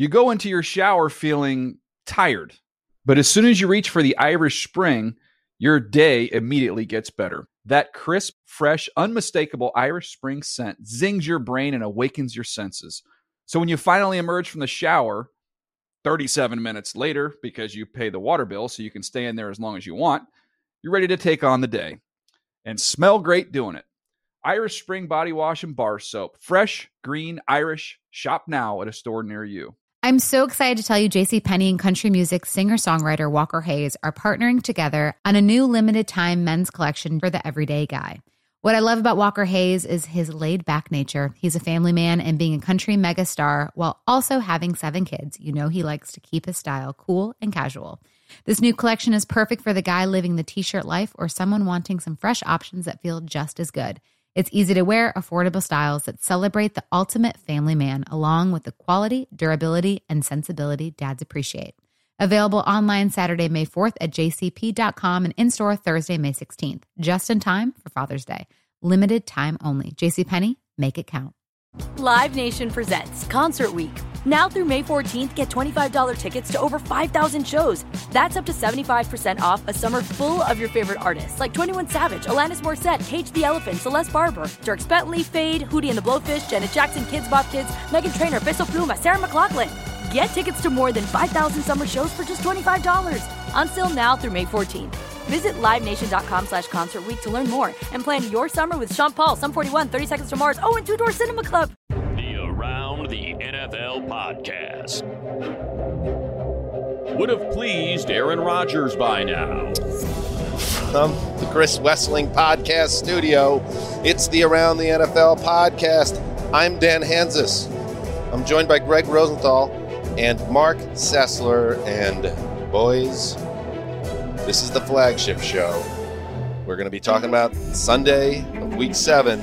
You go into your shower feeling tired, but as soon as you reach for the Irish Spring, your day immediately gets better. That crisp, fresh, unmistakable Irish Spring scent zings your brain and awakens your senses. So when you finally emerge from the shower 37 minutes later, because you pay the water bill so you can stay in there as long as you want, you're ready to take on the day and smell great doing it. Irish Spring Body Wash and Bar Soap. Fresh, green, Irish. Shop now at a store near you. I'm so excited to tell you JCPenney and country music singer-songwriter Walker Hayes are partnering together on a new limited-time men's collection for the everyday guy. What I love about Walker Hayes is his laid-back nature. He's a family man, and being a country megastar while also having 7 kids, you know he likes to keep his style cool and casual. This new collection is perfect for the guy living the t-shirt life or someone wanting some fresh options that feel just as good. It's easy to wear, affordable styles that celebrate the ultimate family man, along with the quality, durability, and sensibility dads appreciate. Available online Saturday, May 4th at jcp.com and in-store Thursday, May 16th. Just in time for Father's Day. Limited time only. JCPenney, make it count. Live Nation presents Concert Week. Now through May 14th, get $25 tickets to over 5,000 shows. That's up to 75% off a summer full of your favorite artists like 21 Savage, Alanis Morissette, Cage the Elephant, Celeste Barber, Dierks Bentley, Fade, Hootie and the Blowfish, Janet Jackson, Kidz Bop Kids, Meghan Trainor, Peso Pluma, Sarah McLachlan. Get tickets to more than 5,000 summer shows for just $25. Until now through May 14th. Visit LiveNation.com/Concert Week to learn more and plan your summer with Sean Paul, Sum 41, 30 Seconds to Mars, and Two Door Cinema Club. The Around the NFL podcast would have pleased Aaron Rodgers by now. From the Chris Wessling Podcast Studio, it's the Around the NFL podcast. I'm Dan Hanzus. I'm joined by Greg Rosenthal and Mark Sessler. And boys, this is the flagship show. We're going to be talking about Sunday of Week 7,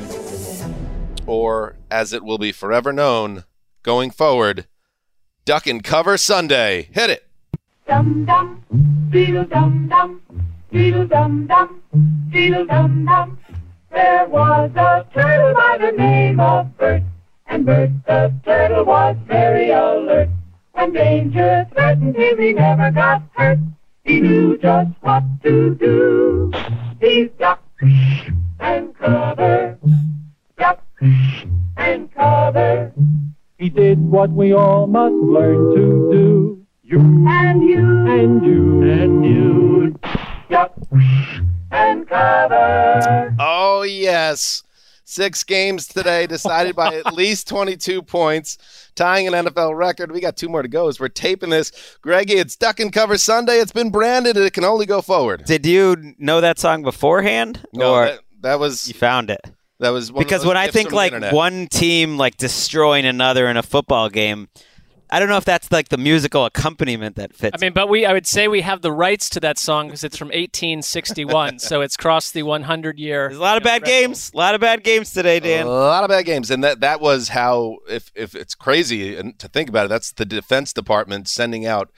or as it will be forever known going forward, Duck and Cover Sunday. Hit it. Dum dum, beetle dum dum, beetle dum dum, beetle dum dum. There was a turtle by the name of Bert, and Bert the turtle was very alert. When danger threatened him, he never got hurt. He knew just what to do. He ducked and covered, ducked and covered. He did what we all must learn to do. You and you and you and you, duck and cover. Oh, yes. 6 games today, decided by at least 22 points, tying an NFL record. We got 2 more to go as we're taping this. Greggy, it's Duck and Cover Sunday. It's been branded, and it can only go forward. Did you know that song beforehand? No, or that was... You found it. That was one because of those when I gifts think from the like internet. one team like destroying another in a football game, I don't know if that's like the musical accompaniment that fits. I mean, but I would say we have the rights to that song because it's from 1861, so it's crossed the 100-year. There's a lot of bad games. A lot of bad games today, Dan. A lot of bad games, and that was how. If it's crazy to think about it, that's the Defense Department sending out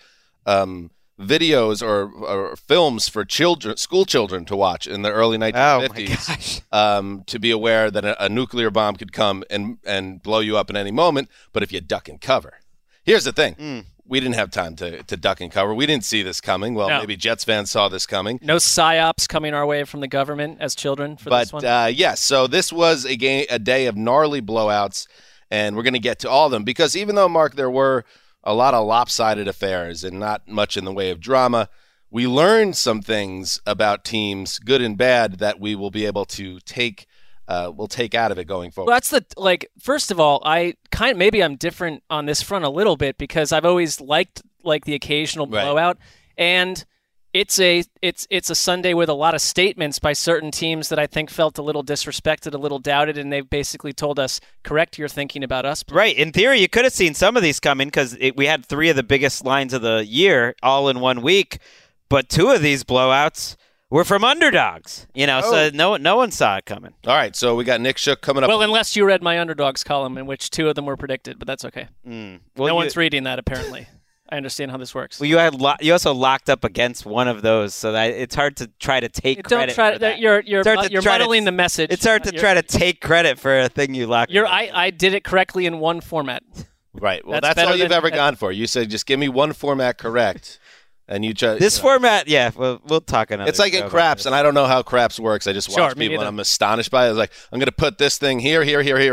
videos or films for school children to watch in the early 1950s. Oh my gosh. To be aware that a nuclear bomb could come and blow you up at any moment, but if you duck and cover. Here's the thing. We didn't have time to duck and cover. We didn't see this coming. Well, maybe Jets fans saw this coming. No psyops coming our way from the government as children for this one. Yes, so this was a day of gnarly blowouts, and we're going to get to all of them because even though, Mark, there were a lot of lopsided affairs and not much in the way of drama, we learned some things about teams, good and bad, that we will be able to take out of it going forward. Well, that's first of all, maybe I'm different on this front a little bit because I've always liked the occasional blowout, and it's a Sunday with a lot of statements by certain teams that I think felt a little disrespected, a little doubted, and they've basically told us, correct your thinking about us. Please. Right. In theory, you could have seen some of these coming because we had 3 of the biggest lines of the year all in one week, but 2 of these blowouts were from underdogs, so no one saw it coming. All right, so we got Nick Shook coming up. Well, unless you read my underdogs column in which 2 of them were predicted, but that's okay. Well, no one's reading that, apparently. I understand how this works. Well, you also locked up against one of those, so that it's hard to try to take credit for that. You're muddling the message. It's hard to try to take credit for a thing you locked up. I did it correctly in one format. Right. Well, that's all you've ever gone for. You said just give me one format correct. And you try this format, yeah. We'll talk another. It's like in craps, and I don't know how craps works. I just watch people, and I'm astonished by it. I was like, I'm going to put this thing here.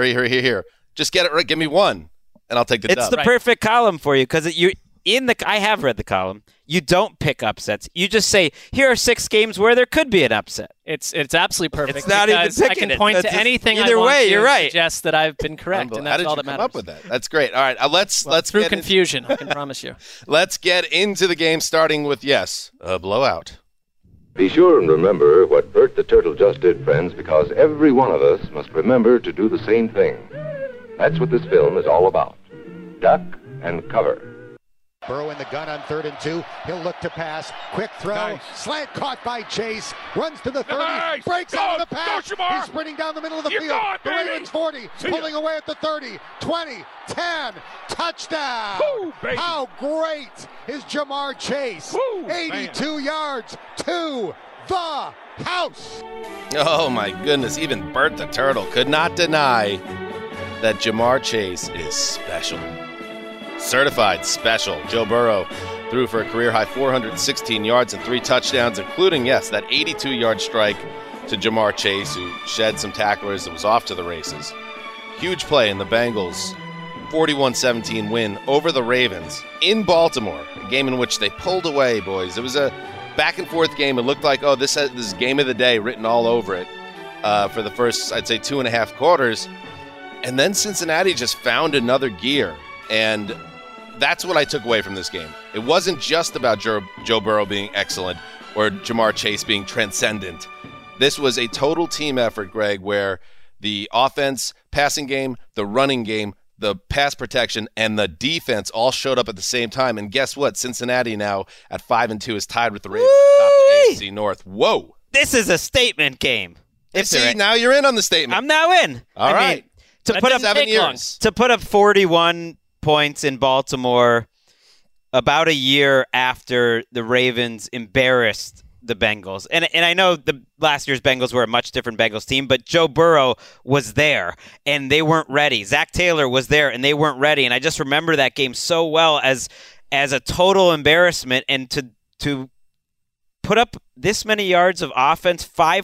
Just get it right. Give me one, and I'll take the dub. It's the perfect column for you because I have read the column. You don't pick upsets. You just say, here are 6 games where there could be an upset. It's absolutely perfect. It's not even picking I can point to anything either I want way, to you're right. suggest that I've been correct, and that's all that matters. How did you come up with that? That's great. All right, let's through get confusion, I can promise you. Let's get into the game, starting with, a blowout. Be sure and remember what Bert the Turtle just did, friends, because every one of us must remember to do the same thing. That's what this film is all about. Duck and cover. Burrow in the gun on 3rd and 2. He'll look to pass. Quick throw. Slant caught by Chase. Runs to the 30. Breaks out of the pass. He's sprinting down the middle of the field. The Ravens 40. Pulling away at the 30. 20. 10. Touchdown. How great is Jamar Chase? 82 yards to the house. Oh, my goodness. Even Bert the Turtle could not deny that Jamar Chase is special. Certified special. Joe Burrow threw for a career-high 416 yards and 3 touchdowns, including, that 82-yard strike to Jamar Chase, who shed some tacklers and was off to the races. Huge play in the Bengals' 41-17 win over the Ravens in Baltimore, a game in which they pulled away, boys. It was a back-and-forth game. It looked like, this is game of the day written all over it for the first, I'd say, 2.5 quarters. And then Cincinnati just found another gear. And that's what I took away from this game. It wasn't just about Joe Burrow being excellent or Jamar Chase being transcendent. This was a total team effort, Greg, where the offense, passing game, the running game, the pass protection, and the defense all showed up at the same time. And guess what? Cincinnati now at 5-2 is tied with the Ravens atop the AFC North. Whoa. This is a statement game. Now you're in on the statement. I'm now in. All right. To put up 7 years. To put up 41 points in Baltimore about a year after the Ravens embarrassed the Bengals. And I know the last year's Bengals were a much different Bengals team, but Joe Burrow was there and they weren't ready. Zach Taylor was there and they weren't ready. And I just remember that game so well as a total embarrassment, and to put up this many yards of offense,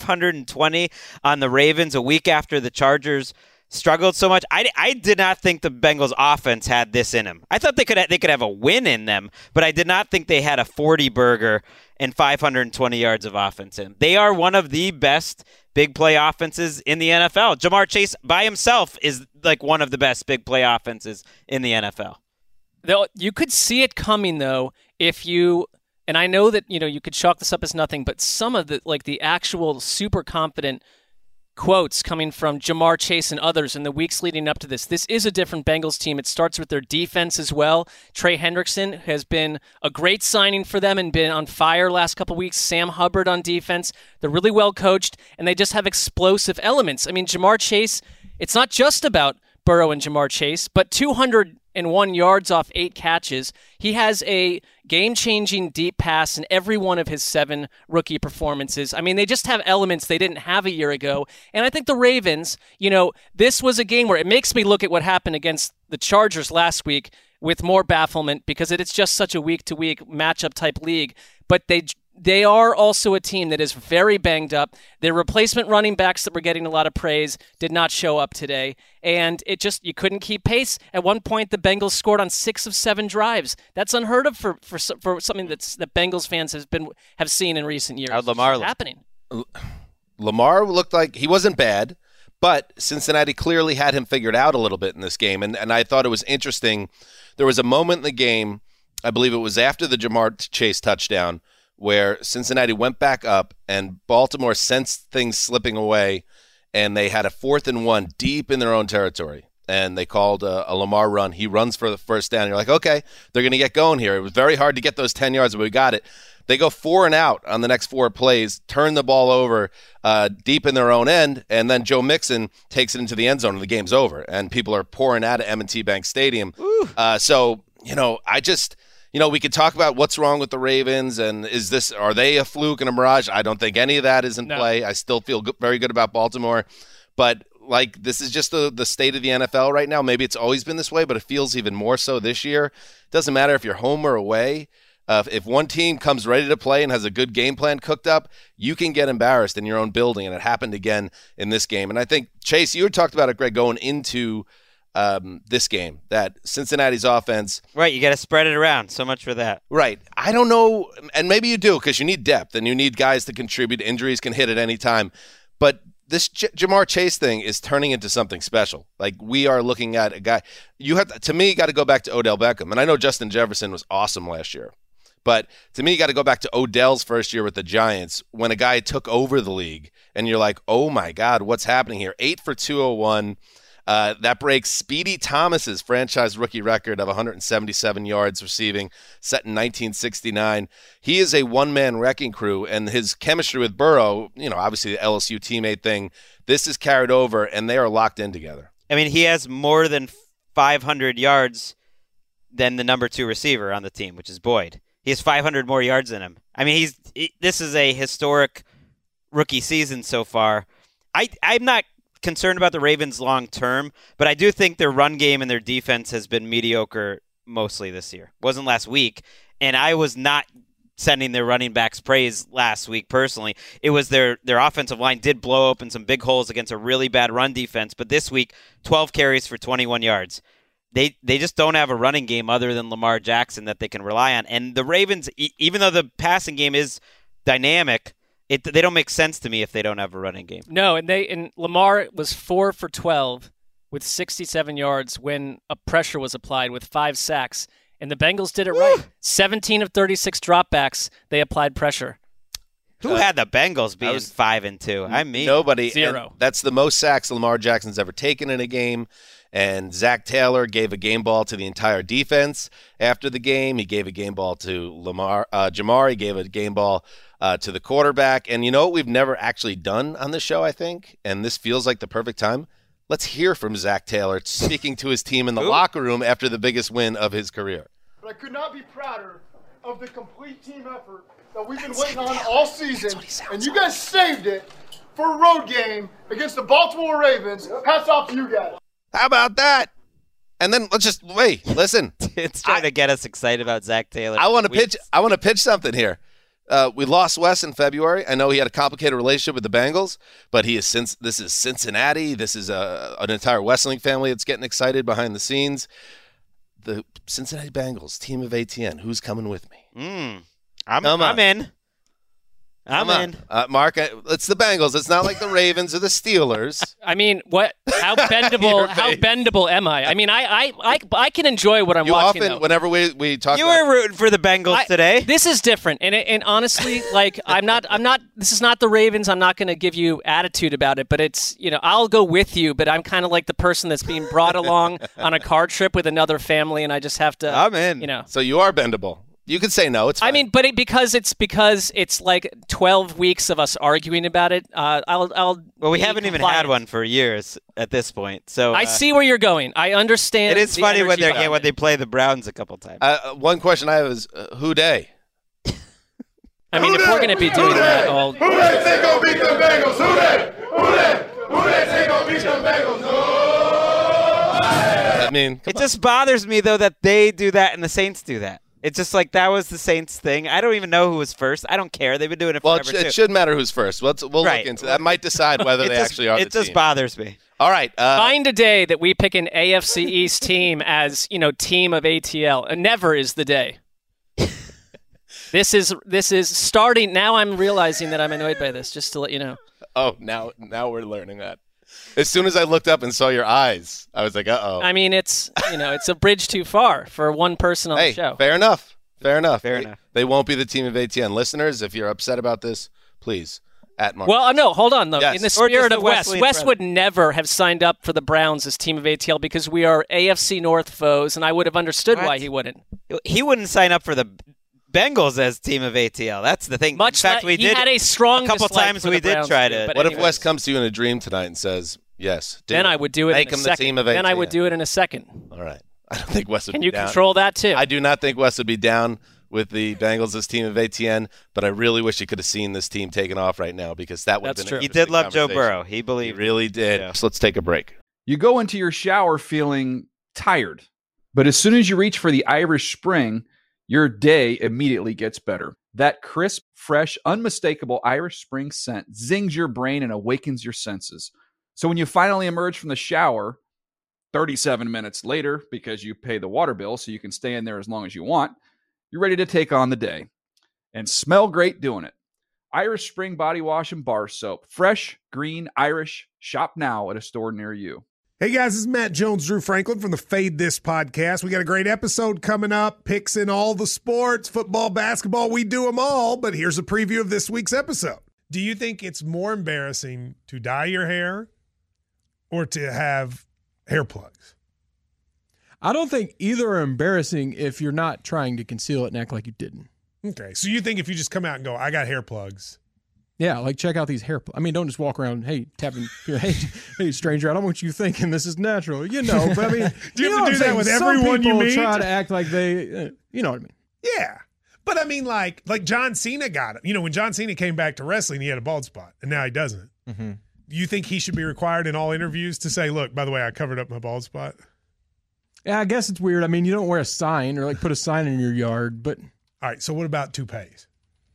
520 on the Ravens a week after the Chargers struggled so much. I did not think the Bengals offense had this in them. I thought they could have a win in them, but I did not think they had a 40-burger and 520 yards of offense in them. They are one of the best big play offenses in the NFL. Jamar Chase by himself is like one of the best big play offenses in the NFL. You could see it coming, though, if you... And I know that, you could chalk this up as nothing, but some of the actual super confident quotes coming from Jamar Chase and others in the weeks leading up to this. This is a different Bengals team. It starts with their defense as well. Trey Hendrickson has been a great signing for them and been on fire last couple weeks. Sam Hubbard on defense. They're really well coached, and they just have explosive elements. I mean, Jamar Chase, it's not just about Burrow and Jamar Chase, but 201 yards off 8 catches. He has a game-changing deep pass in every one of his 7 rookie performances. I mean, they just have elements they didn't have a year ago. And I think the Ravens, this was a game where it makes me look at what happened against the Chargers last week with more bafflement because it's just such a week-to-week matchup type league. But they are also a team that is very banged up. Their replacement running backs that were getting a lot of praise did not show up today. And you couldn't keep pace. At one point, the Bengals scored on 6 of 7 drives. That's unheard of for something that Bengals fans have seen in recent years. How'd Lamar look? Happening. Lamar looked like he wasn't bad, but Cincinnati clearly had him figured out a little bit in this game. And I thought it was interesting. There was a moment in the game, I believe it was after the Jamar Chase touchdown, where Cincinnati went back up and Baltimore sensed things slipping away, and they had a 4th and 1 deep in their own territory. And they called a Lamar run. He runs for the first down. You're like, okay, they're going to get going here. It was very hard to get those 10 yards, but we got it. They go 4 and out on the next 4 plays, turn the ball over deep in their own end, and then Joe Mixon takes it into the end zone, and the game's over. And people are pouring out of M&T Bank Stadium. We could talk about what's wrong with the Ravens and are they a fluke and a mirage? I don't think any of that is in play. I still feel very good about Baltimore. But like this is just the state of the NFL right now. Maybe it's always been this way, but it feels even more so this year. It doesn't matter if you're home or away. If one team comes ready to play and has a good game plan cooked up, you can get embarrassed in your own building, and it happened again in this game. And I think, Chase, you had talked about it, Greg, going into this game, that Cincinnati's offense. Right, you got to spread it around. So much for that. Right. I don't know, and maybe you do because you need depth and you need guys to contribute. Injuries can hit at any time. But this Ja'Marr Chase thing is turning into something special. Like, we are looking at a guy. You have to got to go back to Odell Beckham. And I know Justin Jefferson was awesome last year. But to me, you got to go back to Odell's first year with the Giants when a guy took over the league. And you're like, oh, my God, what's happening here? 8 for 201. That breaks Speedy Thomas's franchise rookie record of 177 yards receiving, set in 1969. He is a one-man wrecking crew, and his chemistry with Burrow, obviously the LSU teammate thing, this is carried over, and they are locked in together. I mean, he has more than 500 yards than the number 2 receiver on the team, which is Boyd. He has 500 more yards than him. I mean, this is a historic rookie season so far. I'm not concerned about the Ravens long term, but I do think their run game and their defense has been mediocre mostly this year. Wasn't last week, and I was not sending their running backs praise last week personally. It was their offensive line did blow open some big holes against a really bad run defense, but this week 12 carries for 21 yards. They just don't have a running game other than Lamar Jackson that they can rely on. And the Ravens, even though the passing game is dynamic, they don't make sense to me if they don't have a running game. No, and Lamar was 4 for 12 with 67 yards when a pressure was applied with 5 sacks. And the Bengals did it right. 17 of 36 dropbacks, they applied pressure. Who had the Bengals being 5-2? I mean, nobody. 0. That's the most sacks Lamar Jackson's ever taken in a game. And Zach Taylor gave a game ball to the entire defense after the game. He gave a game ball to Ja'Marr. He gave a game ball to the quarterback. And you know what we've never actually done on the show, I think? And this feels like the perfect time. Let's hear from Zach Taylor speaking to his team in the locker room after the biggest win of his career. But I could not be prouder of the complete team effort that we've been waiting on all season. And you guys saved it for a road game against the Baltimore Ravens. Hats off to you guys. How about that? And then let's just listen. It's trying to get us excited about Zach Taylor. I want to pitch something here. We lost Wes in February. I know he had a complicated relationship with the Bengals, but this is Cincinnati. This is an entire Wesseling family that's getting excited behind the scenes. The Cincinnati Bengals, team of ATN. Who's coming with me? I'm in. I'm in. Mark, it's the Bengals. It's not like the Ravens or the Steelers. I mean, how bendable am I? I mean, I can enjoy what I'm watching. Often, whenever we talk, you were rooting for the Bengals today. This is different, and honestly, like I'm not. This is not the Ravens. I'm not going to give you attitude about it, but it's I'll go with you, but I'm kind of like the person that's being brought along on a car trip with another family, and I just have to. I'm in. So you are bendable. You can say no. It's fine. I mean, but because it's like 12 weeks of us arguing about it. Well, we haven't even had one for years at this point. So I see where you're going. I understand. It is funny when they play the Browns a couple times. One question I have is who dey? I mean, if we're going to be doing that all, who dey say go beat the Bengals? Who dey say go beat the Bengals? I mean, it just bothers me though that they do that and the Saints do that. It's just like that was the Saints thing. I don't even know who was first. I don't care. They've been doing it forever. Well, it shouldn't matter who's first. We'll look into that. That might decide whether they actually are the team. It just bothers me. All right. Find a day that we pick an AFC East team as, team of ATL. Never is the day. This is starting. Now I'm realizing that I'm annoyed by this, just to let you know. Oh, now we're learning that. As soon as I looked up and saw your eyes, I was like, uh-oh. I mean, it's a bridge too far for one person on the show. Fair enough. They won't be the team of ATN. Listeners, if you're upset about this, please, at Mark. Well, no, hold on, though. Yes. In the spirit of Wes would never have signed up for the Browns as team of ATL because we are AFC North foes, and I would have understood why he wouldn't. He wouldn't sign up for the Bengals as team of ATL. That's the thing. In fact, we did. He had a strong a couple times we did try to. What if Wes comes to you in a dream tonight and says, yes. Then I would do it Make in a him second. the team of ATL. Then I would do it in a second. All right. I don't think Wes would be down. Can you control that too? I do not think Wes would be down with the Bengals' team of ATN, but I really wish you could have seen this team taking off right now because that would have been true. an He did love Joe conversation. Burrow. He believed. He really did. Yeah. So let's take a break. You go into your shower feeling tired, but as soon as you reach for the Irish Spring, your day immediately gets better. That crisp, fresh, unmistakable Irish Spring scent zings your brain and awakens your senses. So when you finally emerge from the shower 37 minutes later, because you pay the water bill so you can stay in there as long as you want, you're ready to take on the day and smell great doing it. Irish Spring Body Wash and Bar Soap. Fresh, green, Irish. Shop now at a store near you. Hey guys, this is Matt Jones, Drew Franklin from the Fade This podcast. We got a great episode coming up, picks in all the sports, football, basketball, we do them all, but here's a preview of this week's episode. Do you think it's more embarrassing to dye your hair or to have hair plugs? I don't think either are embarrassing if you're not trying to conceal it and act like you didn't. Okay, so you think if you just come out and go, I got hair plugs. Yeah, like check out these hair plugs. I mean, don't just walk around, hey, tapping, hey, stranger, I don't want you thinking this is natural. You know, but I mean, do you have to do that with everyone you meet? Try to act like they, you know what I mean? Yeah. But I mean, like John Cena got it. You know, when John Cena came back to wrestling, he had a bald spot, and now he doesn't. Mm-hmm. You think he should be required in all interviews to say, look, by the way, I covered up my bald spot? Yeah, I guess it's weird. I mean, you don't wear a sign or like put a sign in your yard, but. All right, so what about toupees?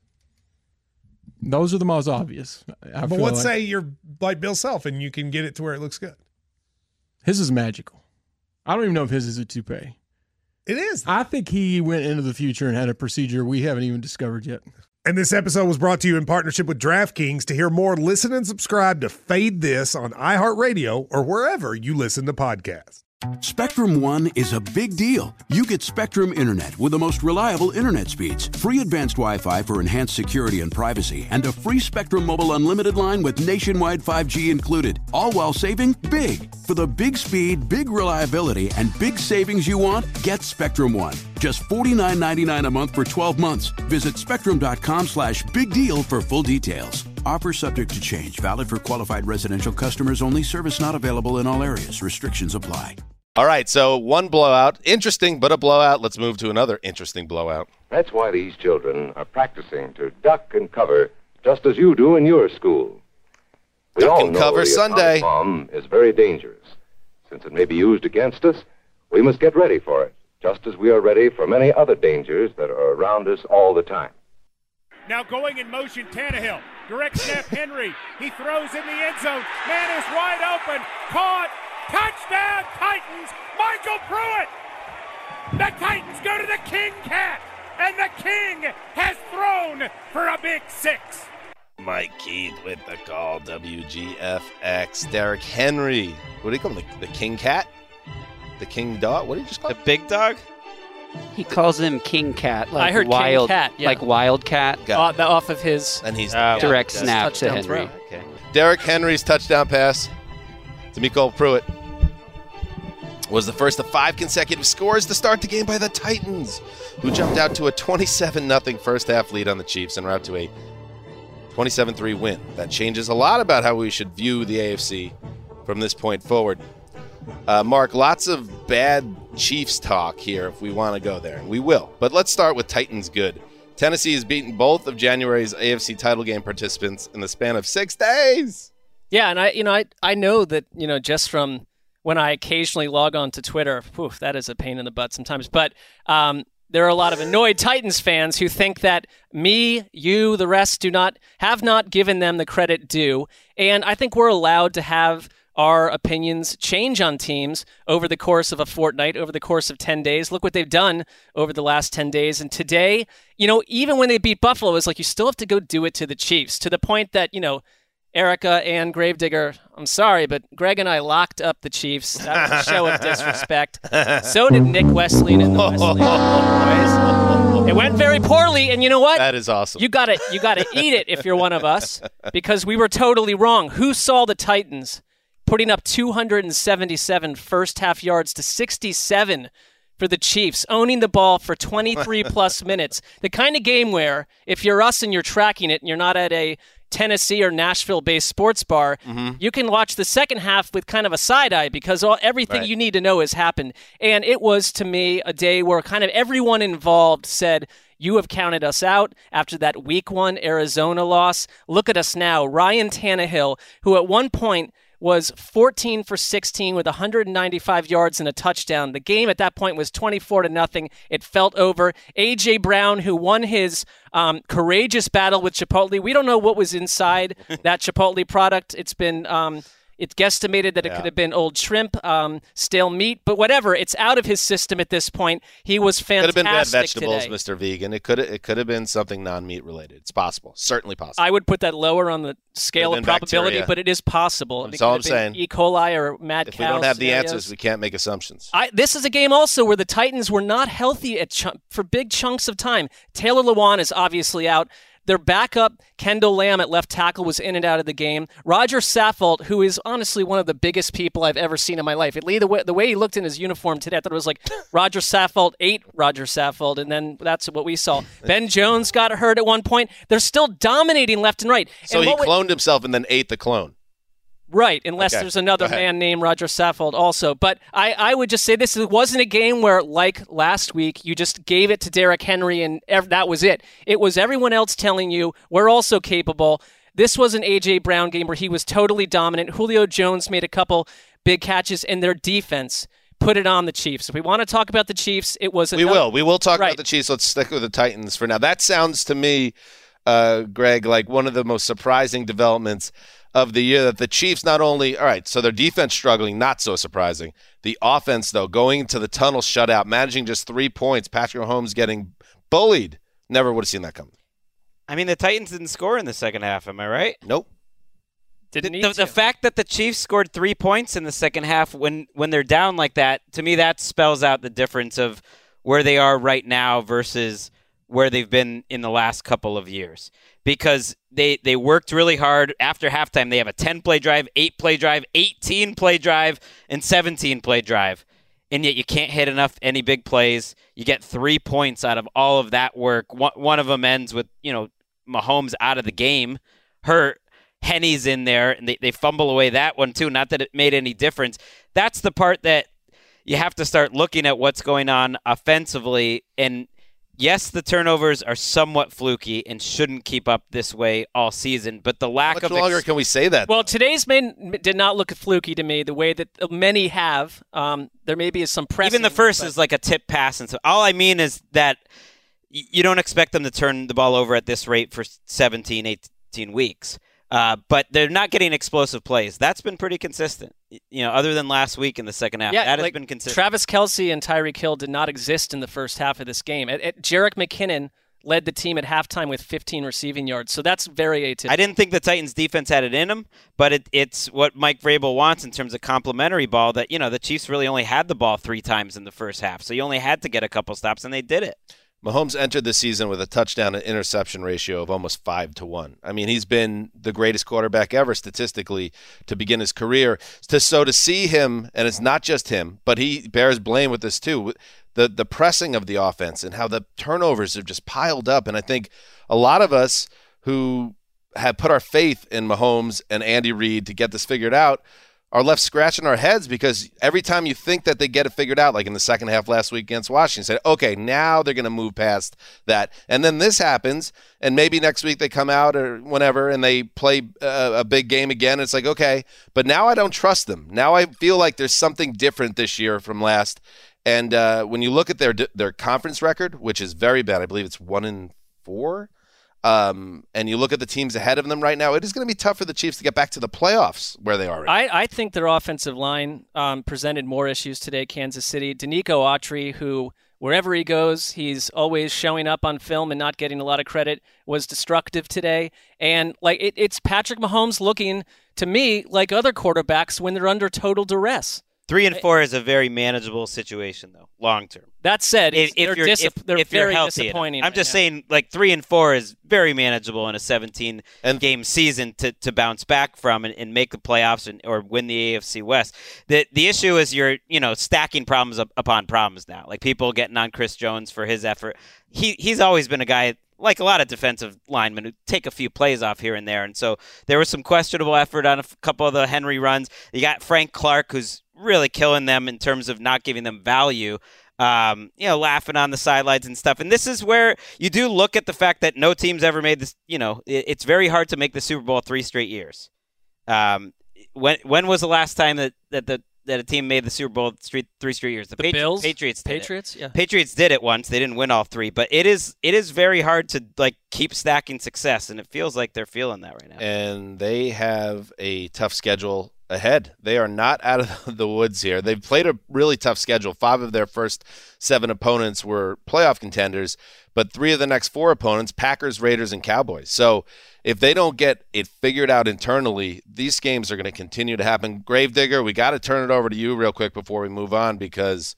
Those are the most obvious. But let's say you're like Bill Self and you can get it to where it looks good. His is magical. I don't even know if his is a toupee. It is. I think he went into the future and had a procedure we haven't even discovered yet. And this episode was brought to you in partnership with DraftKings. To hear more, listen and subscribe to Fade This on iHeartRadio or wherever you listen to podcasts. Spectrum One is a big deal. You get Spectrum Internet with the most reliable internet speeds, free advanced Wi-Fi for enhanced security and privacy, and a free Spectrum Mobile Unlimited line with nationwide 5G included, all while saving big. For the big speed, big reliability, and big savings you want, get Spectrum One. Just $49.99 a month for 12 months. Visit spectrum.com/big deal for full details. Offer subject to change. Valid for qualified residential customers only. Service not available in all areas. Restrictions apply. All right, so one blowout. Interesting, but a blowout. Let's move to another interesting blowout. That's why these children are practicing to duck and cover, just as you do in your school. We Duck all and know cover the Sunday. atomic bomb is very dangerous. Since it may be used against us, we must get ready for it, just as we are ready for many other dangers that are around us all the time. Now going in motion, Tannehill. Direct snap, Henry. He throws in the end zone. Man is wide open. Caught. Touchdown, Titans. Michael Pruitt. The Titans go to the King Cat. And the King has thrown for a big 6. Mike Keith with the call. WGFX. Derrick Henry. What do you call him? The King Cat? The King Dog? What did you just call him? The Big Dog? He calls him King Cat, like I heard wild, King Cat, yeah. like Wildcat. Off of his and he's direct snap to Henry. Throw. Okay. Derrick Henry's touchdown pass to Michael Pruitt was the first of 5 consecutive scores to start the game by the Titans, who jumped out to a 27-0 first-half lead on the Chiefs en route to a 27-3 win. That changes a lot about how we should view the AFC from this point forward. Mark, lots of bad Chiefs talk here if we want to go there, and we will. But let's start with Titans good. Tennessee has beaten both of January's AFC title game participants in the span of 6 days. Yeah, and I know that, just from when I occasionally log on to Twitter, that is a pain in the butt sometimes. But there are a lot of annoyed Titans fans who think that me, you, the rest have not given them the credit due. And I think we're allowed to have our opinions change on teams over the course of a fortnight, over the course of 10 days. Look what they've done over the last 10 days. And today, even when they beat Buffalo, it's like you still have to go do it to the Chiefs, to the point that, Erica and Gravedigger, I'm sorry, but Greg and I locked up the Chiefs. That was a show of disrespect. So did Nick Wesleyan and the Wesleyan boys. It went very poorly, and you know what? That is awesome. You gotta eat it if you're one of us, because we were totally wrong. Who saw the Titans putting up 277 first-half yards to 67 for the Chiefs, owning the ball for 23-plus minutes? The kind of game where, if you're us and you're tracking it and you're not at a Tennessee or Nashville-based sports bar, you can watch the second half with kind of a side eye because everything you need to know has happened. And it was, to me, a day where kind of everyone involved said, you have counted us out after that week 1 Arizona loss. Look at us now. Ryan Tannehill, who at one point was 14 for 16 with 195 yards and a touchdown. The game at that point was 24-0. It felt over. A.J. Brown, who won his courageous battle with Chipotle. We don't know what was inside that Chipotle product. It's been... It's guesstimated that it could have been old shrimp, stale meat, but whatever. It's out of his system at this point. He was fantastic. Could have been bad vegetables, today. Mr. Vegan. It could have been something non-meat related. It's possible. Certainly possible. I would put that lower on the scale of probability, bacteria. but it is possible. That's all I'm saying. E. coli or mad cow If we don't have scenarios. the answers, we can't make assumptions. This is a game also where the Titans were not healthy for big chunks of time. Taylor Lewan is obviously out. Their backup, Kendall Lamb at left tackle, was in and out of the game. Roger Saffold, who is honestly one of the biggest people I've ever seen in my life. The way he looked in his uniform today, I thought it was like Roger Saffold ate Roger Saffold, and then that's what we saw. Ben Jones got hurt at one point. They're still dominating left and right. So he cloned himself and then ate the clone. Right, unless there's another man named Roger Saffold also. But I would just say this wasn't a game where, like last week, you just gave it to Derrick Henry and that was it. It was everyone else telling you, we're also capable. This was an A.J. Brown game where he was totally dominant. Julio Jones made a couple big catches, and their defense put it on the Chiefs. If we want to talk about the Chiefs, it was We will talk about the Chiefs. Let's stick with the Titans for now. That sounds to me, Greg, like one of the most surprising developments of the year, that the Chiefs not only, all right, so their defense struggling, not so surprising. The offense, though, going to the tunnel shutout, managing just 3 points, Patrick Mahomes getting bullied. Never would have seen that coming. I mean, the Titans didn't score in the second half, am I right? Nope. The fact that the Chiefs scored 3 points in the second half when they're down like that, to me, that spells out the difference of where they are right now versus where they've been in the last couple of years. Because they worked really hard. After halftime, they have a 10-play drive, 8-play drive, 18-play drive, and 17-play drive. And yet you can't hit any big plays. You get 3 points out of all of that work. One of them ends with, Mahomes out of the game, hurt. Henny's in there, and they fumble away that one too. Not that it made any difference. That's the part that you have to start looking at what's going on offensively. And yes, the turnovers are somewhat fluky and shouldn't keep up this way all season, but the lack of... How much longer can we say that? Well, today's did not look fluky to me the way that many have. There maybe is some pressing. Even the first is like a tip pass. And so all I mean is that you don't expect them to turn the ball over at this rate for 17, 18 weeks. But they're not getting explosive plays. That's been pretty consistent, other than last week in the second half. That has been consistent. Travis Kelce and Tyreek Hill did not exist in the first half of this game. Jerick McKinnon led the team at halftime with 15 receiving yards, so that's very atypical. I didn't think the Titans' defense had it in them, but it's what Mike Vrabel wants in terms of complementary ball, that, the Chiefs really only had the ball 3 times in the first half, so you only had to get a couple stops, and they did it. Mahomes entered the season with a touchdown and interception ratio of almost 5-1. I mean, he's been the greatest quarterback ever statistically to begin his career. So to see him, and it's not just him, but he bears blame with this too, the pressing of the offense and how the turnovers have just piled up. And I think a lot of us who have put our faith in Mahomes and Andy Reid to get this figured out are left scratching our heads, because every time you think that they get it figured out, like in the second half last week against Washington, say, okay, now they're going to move past that. And then this happens, and maybe next week they come out or whenever and they play a big game again. It's like, okay, but now I don't trust them. Now I feel like there's something different this year from last. And when you look at their conference record, which is very bad, I believe it's 1-4. And you look at the teams ahead of them right now, it is going to be tough for the Chiefs to get back to the playoffs where they are right now. I think their offensive line presented more issues today, Kansas City. Danico Autry, who wherever he goes, he's always showing up on film and not getting a lot of credit, was destructive today. And it's Patrick Mahomes looking, to me, like other quarterbacks when they're under total duress. 3-4 is a very manageable situation, though, long term. That said, if they're very healthy, disappointing. I'm just saying, 3-4 is very manageable in a 17-game season to bounce back from and make the playoffs or win the AFC West. The issue is you're stacking problems upon problems now. Like people getting on Chris Jones for his effort. He's always been a guy like a lot of defensive linemen who take a few plays off here and there. And so there was some questionable effort on a couple of the Henry runs. You got Frank Clark, who's really killing them in terms of not giving them value, laughing on the sidelines and stuff. And this is where you do look at the fact that no team's ever made this, it's very hard to make the Super Bowl 3 straight years. When was the last time that a team made the Super Bowl 3 straight years? The Bills? Patriots did Patriots, it. yeah. Patriots did it once. They didn't win all 3, but it is very hard to keep stacking success, and it feels like they're feeling that right now. And they have a tough schedule ahead. They are not out of the woods here. They've played a really tough schedule. 5 of their first 7 opponents were playoff contenders, but 3 of the next 4 opponents, Packers, Raiders, and Cowboys. So if they don't get it figured out internally, these games are going to continue to happen. Gravedigger, we got to turn it over to you real quick before we move on, because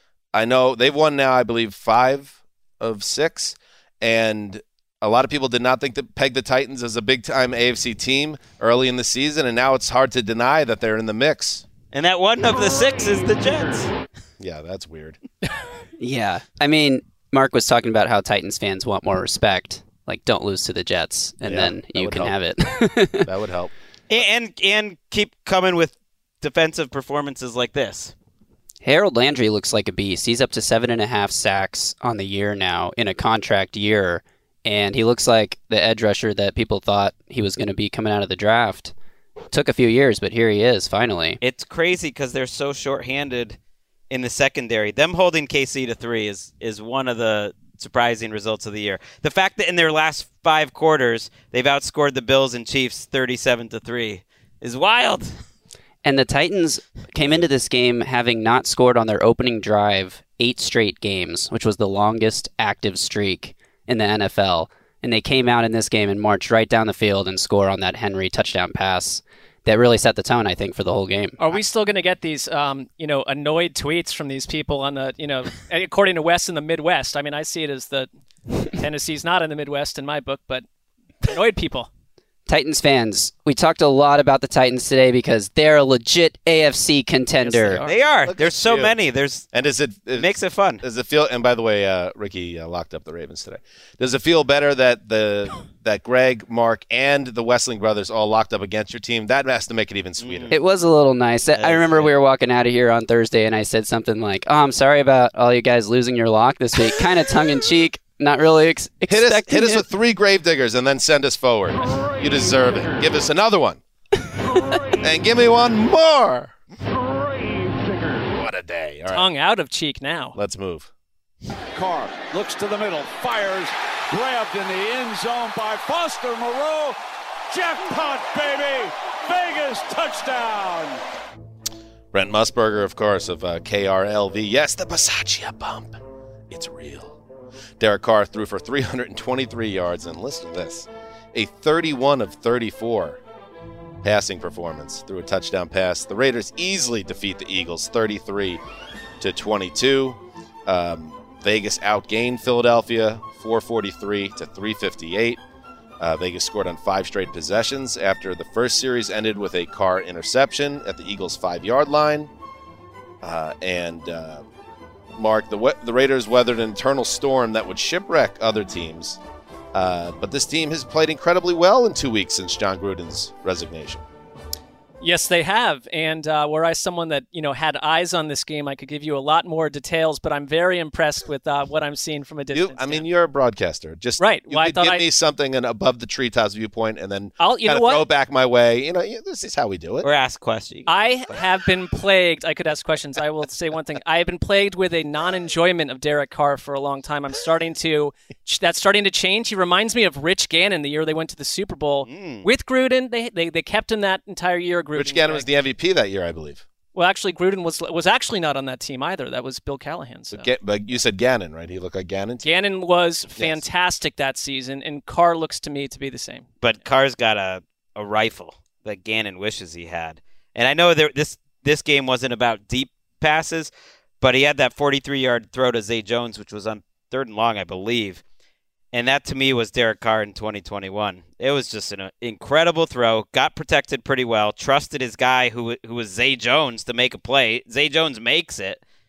I know they've won now, I believe, 5 of 6, and a lot of people did not peg the Titans as a big-time AFC team early in the season, and now it's hard to deny that they're in the mix. And that one of the 6 is the Jets. Yeah, that's weird. Yeah. I mean, Mark was talking about how Titans fans want more respect. Like, don't lose to the Jets, and then you can have it. That would help. And keep coming with defensive performances like this. Harold Landry looks like a beast. He's up to 7.5 sacks on the year now in a contract year. And he looks like the edge rusher that people thought he was going to be coming out of the draft. Took a few years, but here he is, finally. It's crazy because they're so shorthanded in the secondary. Them holding KC to 3 is one of the surprising results of the year. The fact that in their last 5 quarters, they've outscored the Bills and Chiefs 37-3 is wild. And the Titans came into this game having not scored on their opening drive 8 straight games, which was the longest active streak in the NFL, and they came out in this game and marched right down the field and score on that Henry touchdown pass that really set the tone, I think, for the whole game. Are we still going to get these, annoyed tweets from these people on the, according to Wes in the Midwest? I mean, I see it as the Tennessee's not in the Midwest in my book, but annoyed people. Titans fans, we talked a lot about the Titans today because they're a legit AFC contender. Yes, they are. There's so many. It makes it fun. Does it feel? And by the way, Ricky locked up the Ravens today. Does it feel better that Greg, Mark, and the Wessling brothers all locked up against your team? That has to make it even sweeter. It was a little nice. I remember we were walking out of here on Thursday, and I said something like, "Oh, I'm sorry about all you guys losing your lock this week." Kind of tongue in cheek. Not really expecting Hit us with 3 Gravediggers and then send us forward. You deserve it. Give us another one. And give me one more. What a day. All right. Tongue out of cheek now. Let's move. Carr looks to the middle, fires, grabbed in the end zone by Foster Moreau. Jackpot, baby! Vegas touchdown! Brent Musburger, of course, of KRLV. Yes, the Bisaccia bump. It's real. Derek Carr threw for 323 yards, and listen to this, a 31 of 34 passing performance through a touchdown pass. The Raiders easily defeat the Eagles 33-22. Vegas outgained Philadelphia 443-358. Vegas scored on 5 straight possessions after the first series ended with a Carr interception at the Eagles' 5-yard line. Mark, the Raiders weathered an internal storm that would shipwreck other teams. But this team has played incredibly well in 2 weeks since John Gruden's resignation. Yes, they have. And were I someone that had eyes on this game, I could give you a lot more details. But I'm very impressed with what I'm seeing from a distance. You're a broadcaster. Just right. You could give me something above the treetops viewpoint, and then I'll throw back my way. This is how we do it. Or ask questions. I have been plagued. I could ask questions. I will say one thing. I have been plagued with a non-enjoyment of Derek Carr for a long time. That's starting to change. He reminds me of Rich Gannon the year they went to the Super Bowl with Gruden. They kept him that entire year. Rich Gannon was the MVP that year, I believe. Well, actually, Gruden was actually not on that team either. That was Bill Callahan. So. But you said Gannon, right? He looked like Gannon? Gannon was fantastic that season, and Carr looks to me to be the same. But Carr's got a rifle that Gannon wishes he had. And I know this game wasn't about deep passes, but he had that 43-yard throw to Zay Jones, which was on 3rd and long, I believe. And that, to me, was Derek Carr in 2021. It was just an incredible throw. Got protected pretty well. Trusted his guy, who was Zay Jones, to make a play. Zay Jones makes it.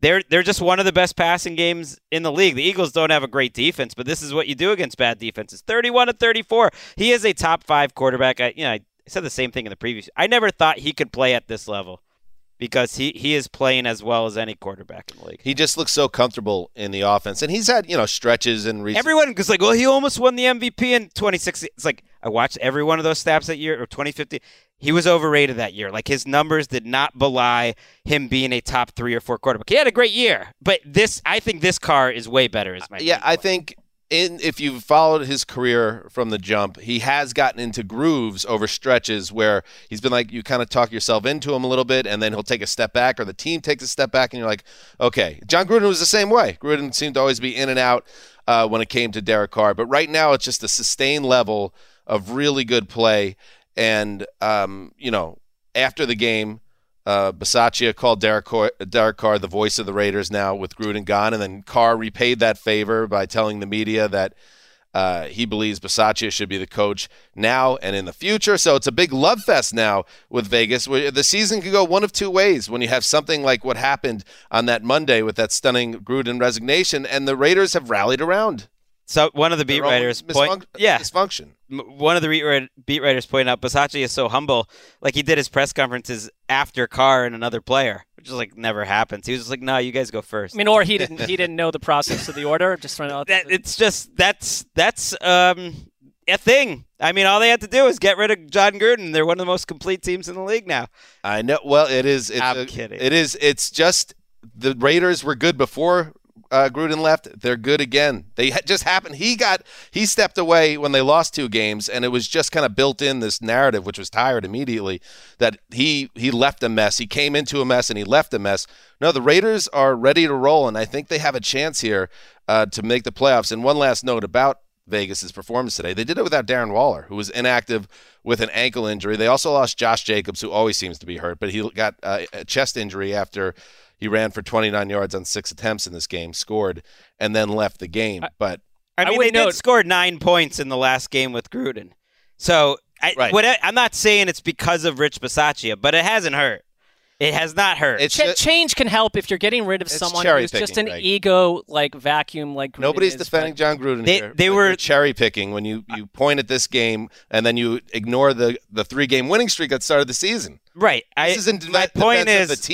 they're just one of the best passing games in the league. The Eagles don't have a great defense, but this is what you do against bad defenses. 31-34. He is a top 5 quarterback. I said the same thing in the previous. I never thought he could play at this level because he is playing as well as any quarterback in the league. He just looks so comfortable in the offense, and he's had stretches and everyone was like, well, he almost won the MVP in 2016. It's like I watched every one of those snaps that year, or 2015. He was overrated that year. Like, his numbers did not belie him being a top 3 or 4 quarterback. He had a great year, but I think this car is way better. I think if you've followed his career from the jump, he has gotten into grooves over stretches where he's been like, you kind of talk yourself into him a little bit, and then he'll take a step back, or the team takes a step back, and you're like, okay. John Gruden was the same way. Gruden seemed to always be in and out when it came to Derek Carr, but right now it's just a sustained level of really good play. And, after the game, Bisaccia called Derek Carr the voice of the Raiders now with Gruden gone, and then Carr repaid that favor by telling the media that he believes Bisaccia should be the coach now and in the future. So it's a big love fest now with Vegas. The season could go one of two ways when you have something like what happened on that Monday with that stunning Gruden resignation, and the Raiders have rallied around. So one of the beat writers dysfunction. One of the beat writers pointed out Bisaccia is so humble. Like, he did his press conferences after Carr and another player, which is like never happens. He was just like, "No, you guys go first." I mean, or he didn't know the process of the order. Just trying to. It's just that's a thing. I mean, all they had to do is get rid of John Gruden. They're one of the most complete teams in the league now. I know. Well, it is. I'm kidding. It is. It's just the Raiders were good before Gruden left. They're good again. They just happened. He stepped away when they lost 2 games, and it was just kind of built in this narrative, which was tired immediately, that he left a mess. He came into a mess and he left a mess. No, the Raiders are ready to roll, and I think they have a chance here to make the playoffs. And one last note about Vegas's performance today. They did it without Darren Waller, who was inactive with an ankle injury. They also lost Josh Jacobs, who always seems to be hurt, but he got a chest injury after he ran for 29 yards on 6 attempts in this game, scored, and then left the game. But they did score 9 points in the last game with Gruden. So I'm not saying it's because of Rich Bisaccia, but it hasn't hurt. It has not hurt. Change can help if you're getting rid of someone who's just an ego, like vacuum, like Gruden nobody's is, defending John Gruden here. They were cherry picking when you point at this game and then you ignore the 3-game winning streak that started the season. Right. My point is he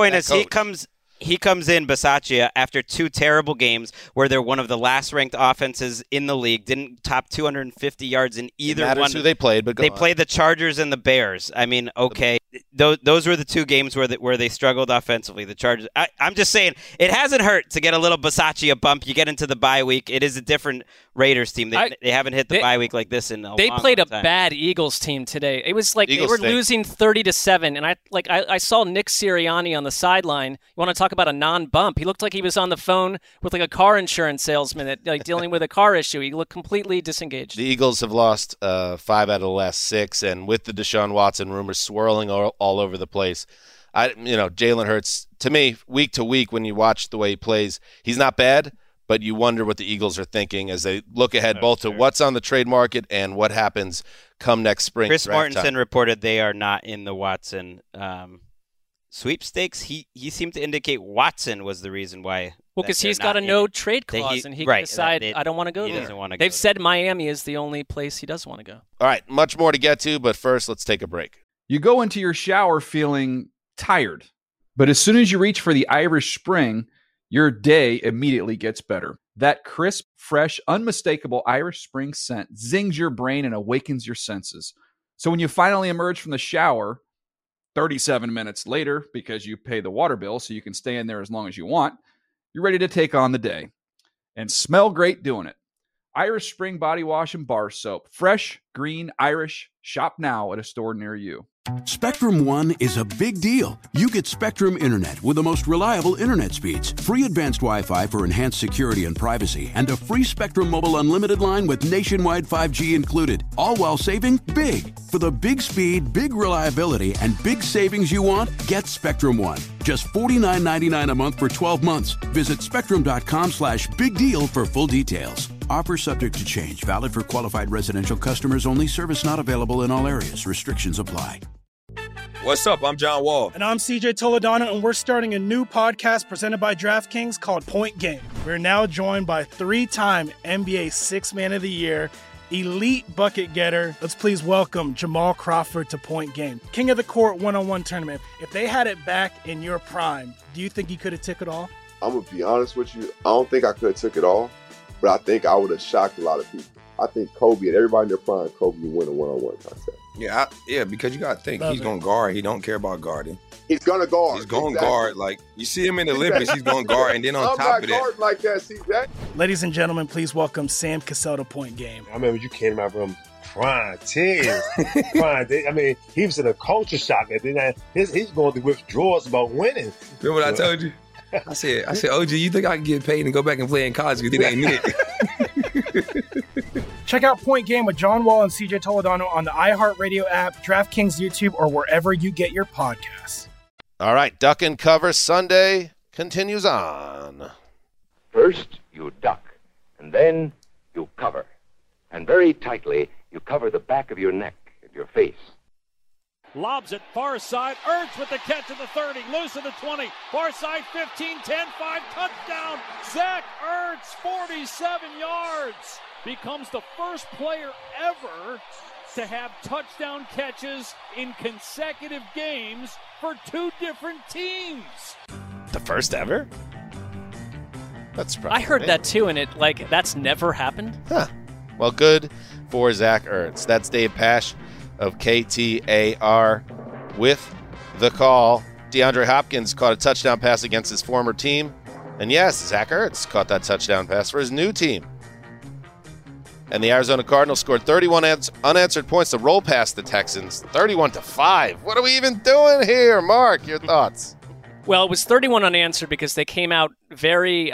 comes in, Bisaccia, after 2 terrible games where they're one of the last ranked offenses in the league, didn't top 250 yards in either one. Who they played, but they played the Chargers and the Bears. I mean, okay, those were the 2 games where they struggled offensively. The Chargers. I'm just saying, it hasn't hurt to get a little Bisaccia bump. You get into the bye week. It is a different Raiders team. They haven't hit the bye week like this in a long time. They played a bad Eagles team today. It was like Eagles they were losing 30-7, and I saw Nick Sirianni on the sideline. You want to talk about a non-bump? He looked like he was on the phone with like a car insurance salesman, dealing with a car issue. He looked completely disengaged. The Eagles have lost 5 out of the last 6, and with the Deshaun Watson rumors swirling all over the place, Jalen Hurts, to me, week to week, when you watch the way he plays, he's not bad. But you wonder what the Eagles are thinking as they look ahead both to what's on the trade market and what happens come next spring. Chris Mortensen reported they are not in the Watson sweepstakes. He seemed to indicate Watson was the reason why. Well, because he's got a no-trade clause, and he can decide, I don't want to go there. They've said Miami is the only place he does want to go. All right, much more to get to, but first, let's take a break. You go into your shower feeling tired, but as soon as you reach for the Irish Spring, your day immediately gets better. That crisp, fresh, unmistakable Irish Spring scent zings your brain and awakens your senses. So when you finally emerge from the shower, 37 minutes later, because you pay the water bill so you can stay in there as long as you want, you're ready to take on the day. And smell great doing it. Irish Spring Body Wash and Bar Soap. Fresh, green, Irish. Shop now at a store near you. Spectrum One is a big deal. You get Spectrum Internet with the most reliable internet speeds, free advanced Wi-Fi for enhanced security and privacy, and a free Spectrum Mobile Unlimited line with nationwide 5G included, all while saving big. For the big speed, big reliability, and big savings you want, get Spectrum One. Just $49.99 a month for 12 months. Visit spectrum.com/big deal for full details. Offer subject to change. Valid for qualified residential customers only. Service not available in all areas. Restrictions apply. What's up? I'm John Wall. And I'm CJ Toledano, and we're starting a new podcast presented by DraftKings called Point Game. We're now joined by 3-time NBA Sixth Man of the Year, elite bucket getter. Let's please welcome Jamal Crawford to Point Game. King of the Court one-on-one tournament. If they had it back in your prime, do you think you could have took it all? I'm going to be honest with you. I don't think I could have took it all, but I think I would have shocked a lot of people. I think Kobe and everybody in their prime, Kobe would win a one-on-one contest. Yeah, because you got to think he's going to guard. He don't care about guarding. He's going to guard. He's going to guard. Like, you see him in the Olympics, he's going to guard. And then on top of that. I'm not guarding like that, CJ. Ladies and gentlemen, please welcome Sam Cassell to Point Game. I remember you came out from crying, tears. Crying. I mean, he was in a culture shock. And then he's going through withdrawals about winning. Remember what I told you? I said, OG, you think I can get paid and go back and play in college because it ain't it? Check out Point Game with John Wall and CJ Toledano on the iHeartRadio app, DraftKings YouTube, or wherever you get your podcasts. All right, Duck and Cover Sunday continues on. First, you duck, and then you cover. And very tightly, you cover the back of your neck and your face. Lobs it far side. Ertz with the catch at the 30. Loose at the 20. Far side 15, 10, 5. Touchdown. Zach Ertz, 47 yards. Becomes the first player ever to have touchdown catches in consecutive games for 2 different teams. The first ever? That's probably I heard that too, and that's never happened. Huh. Well, good for Zach Ertz. That's Dave Pasch of KTAR with the call. DeAndre Hopkins caught a touchdown pass against his former team. And yes, Zach Ertz caught that touchdown pass for his new team. And the Arizona Cardinals scored 31 unanswered points to roll past the Texans, 31-5. What are we even doing here? Mark, your thoughts? Well, it was 31 unanswered because they came out very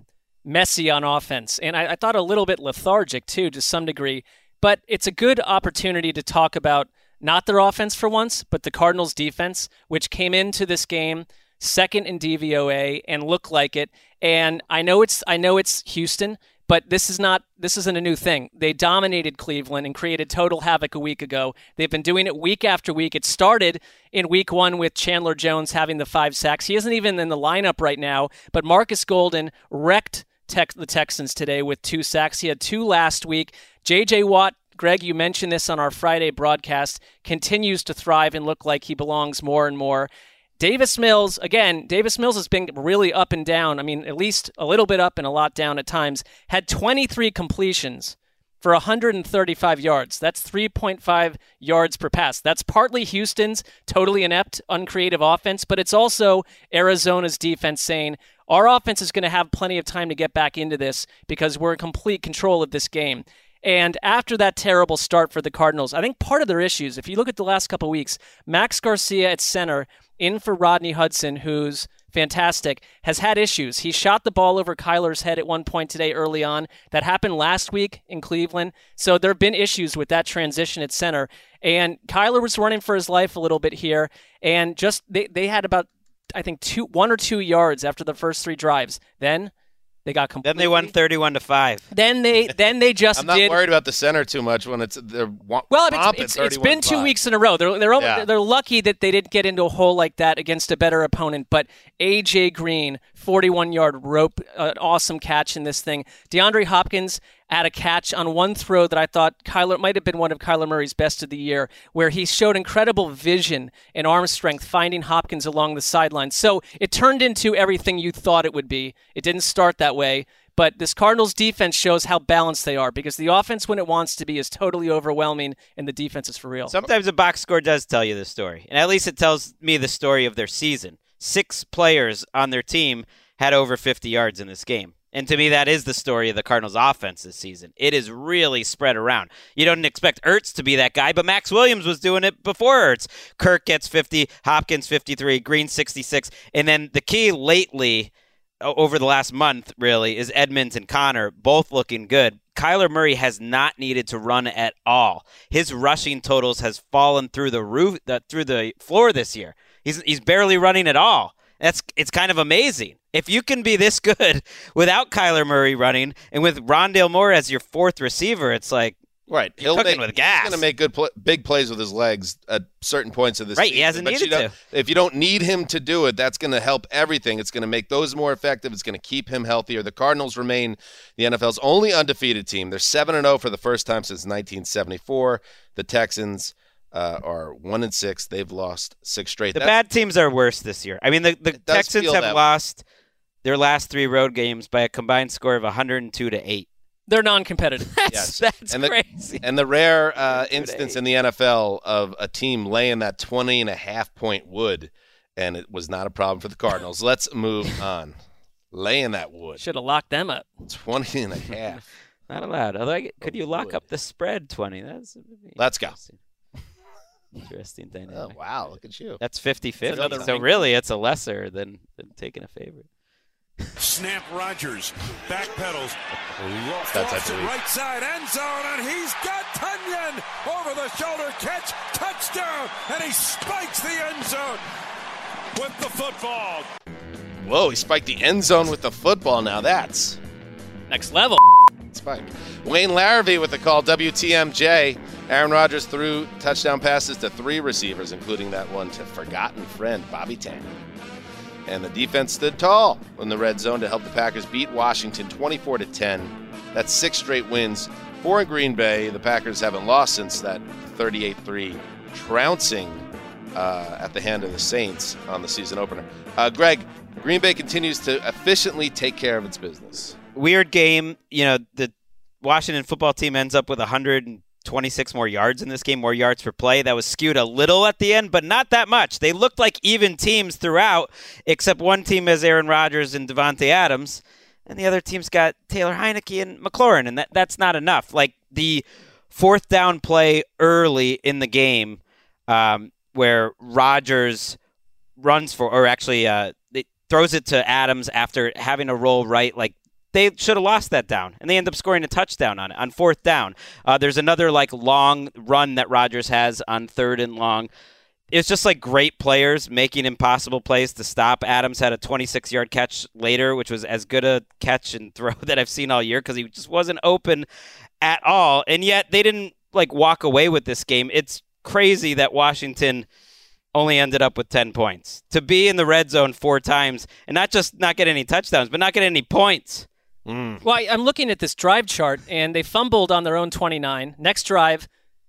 messy on offense. And I thought a little bit lethargic, too, to some degree. But it's a good opportunity to talk about not their offense for once, but the Cardinals' defense, which came into this game second in DVOA and looked like it. And I know it's Houston, but this isn't a new thing. They dominated Cleveland and created total havoc a week ago. They've been doing it week after week. It started in week 1 with Chandler Jones having the 5 sacks. He isn't even in the lineup right now, but Marcus Golden wrecked the Texans today with 2 sacks. He had 2 last week. J.J. Watt, Greg, you mentioned this on our Friday broadcast, continues to thrive and look like he belongs more and more. Davis Mills has been really up and down. I mean, at least a little bit up and a lot down at times. Had 23 completions for 135 yards. That's 3.5 yards per pass. That's partly Houston's totally inept, uncreative offense, but it's also Arizona's defense saying, our offense is going to have plenty of time to get back into this because we're in complete control of this game. And after that terrible start for the Cardinals, I think part of their issues, if you look at the last couple of weeks, Max Garcia at center, in for Rodney Hudson, who's fantastic, has had issues. He shot the ball over Kyler's head at one point today early on. That happened last week in Cleveland. So there have been issues with that transition at center. And Kyler was running for his life a little bit here. And just they had about, I think, 1 or 2 yards after the first 3 drives. Then they got completely. Then they won 31-5. Then they just I'm not worried about the center too much when it's it's been 2 weeks in a row. They're lucky that they didn't get into a hole like that against a better opponent. But AJ Green, 41-yard rope, an awesome catch in this thing. DeAndre Hopkins had a catch on one throw that I thought might have been one of Kyler Murray's best of the year, where he showed incredible vision and arm strength finding Hopkins along the sideline. So it turned into everything you thought it would be. It didn't start that way, but this Cardinals defense shows how balanced they are because the offense, when it wants to be, is totally overwhelming, and the defense is for real. Sometimes a box score does tell you the story, and at least it tells me the story of their season. 6 players on their team had over 50 yards in this game. And to me, that is the story of the Cardinals' offense this season. It is really spread around. You don't expect Ertz to be that guy, but Max Williams was doing it before Ertz. Kirk gets 50, Hopkins 53, Green 66. And then the key lately, over the last month, really, is Edmonds and Connor, both looking good. Kyler Murray has not needed to run at all. His rushing totals has fallen through the floor this year. He's barely running at all. It's kind of amazing. If you can be this good without Kyler Murray running and with Rondale Moore as your 4th receiver, it's like, Right. He's cooking with gas. He's going to make big plays with his legs at certain points of this Right, season. he hasn't needed to. If you don't need him to do it, that's going to help everything. It's going to make those more effective. It's going to keep him healthier. The Cardinals remain the NFL's only undefeated team. They're 7-0 for the first time since 1974. The Texans are 1-6. They've lost 6 straight. The bad teams are worse this year. I mean, the Texans have lost their last 3 road games by a combined score of 102-8. They're non-competitive. That's crazy. And the rare instance in the NFL of a team laying that 20.5-point wood, and it was not a problem for the Cardinals. Let's move on. Laying that wood. Should have locked them up. 20.5. Not allowed. Although, could you lock up the spread 20? Let's go. Interesting dynamic. Oh, wow. Look at you. That's 50-50. So really, it's a lesser than taking a favorite. Snap Rodgers, backpedals, That's right side end zone, and he's got Tunyon over the shoulder catch, touchdown, and he spikes the end zone with the football. Whoa, he spiked the end zone with the football. Now that's next level. Spike. Wayne Larrivee with the call, WTMJ. Aaron Rodgers threw touchdown passes to 3 receivers, including that one to forgotten friend Bobby Tanner. And the defense stood tall in the red zone to help the Packers beat Washington 24-10. That's 6 straight wins. 4 in Green Bay. The Packers haven't lost since that 38-3 trouncing at the hand of the Saints on the season opener. Greg, Green Bay continues to efficiently take care of its business. Weird game. You know, the Washington football team ends up with 126 more yards in this game, more yards per play. That was skewed a little at the end, but not that much. They looked like even teams throughout, except one team has Aaron Rodgers and Devontae Adams, and the other team's got Taylor Heineke and McLaurin, and that's not enough. Like the 4th down play early in the game where Rodgers runs for, or actually throws it to Adams after having a roll right, like they should have lost that down, and they end up scoring a touchdown on it on 4th down. There's another like long run that Rodgers has on 3rd and long. It's just like great players making impossible plays to stop. Adams had a 26-yard catch later, which was as good a catch and throw that I've seen all year because he just wasn't open at all. And yet they didn't like walk away with this game. It's crazy that Washington only ended up with 10 points. To be in the red zone 4 times and not just not get any touchdowns, but not get any points. Well, I'm looking at this drive chart, and they fumbled on their own 29. Next drive,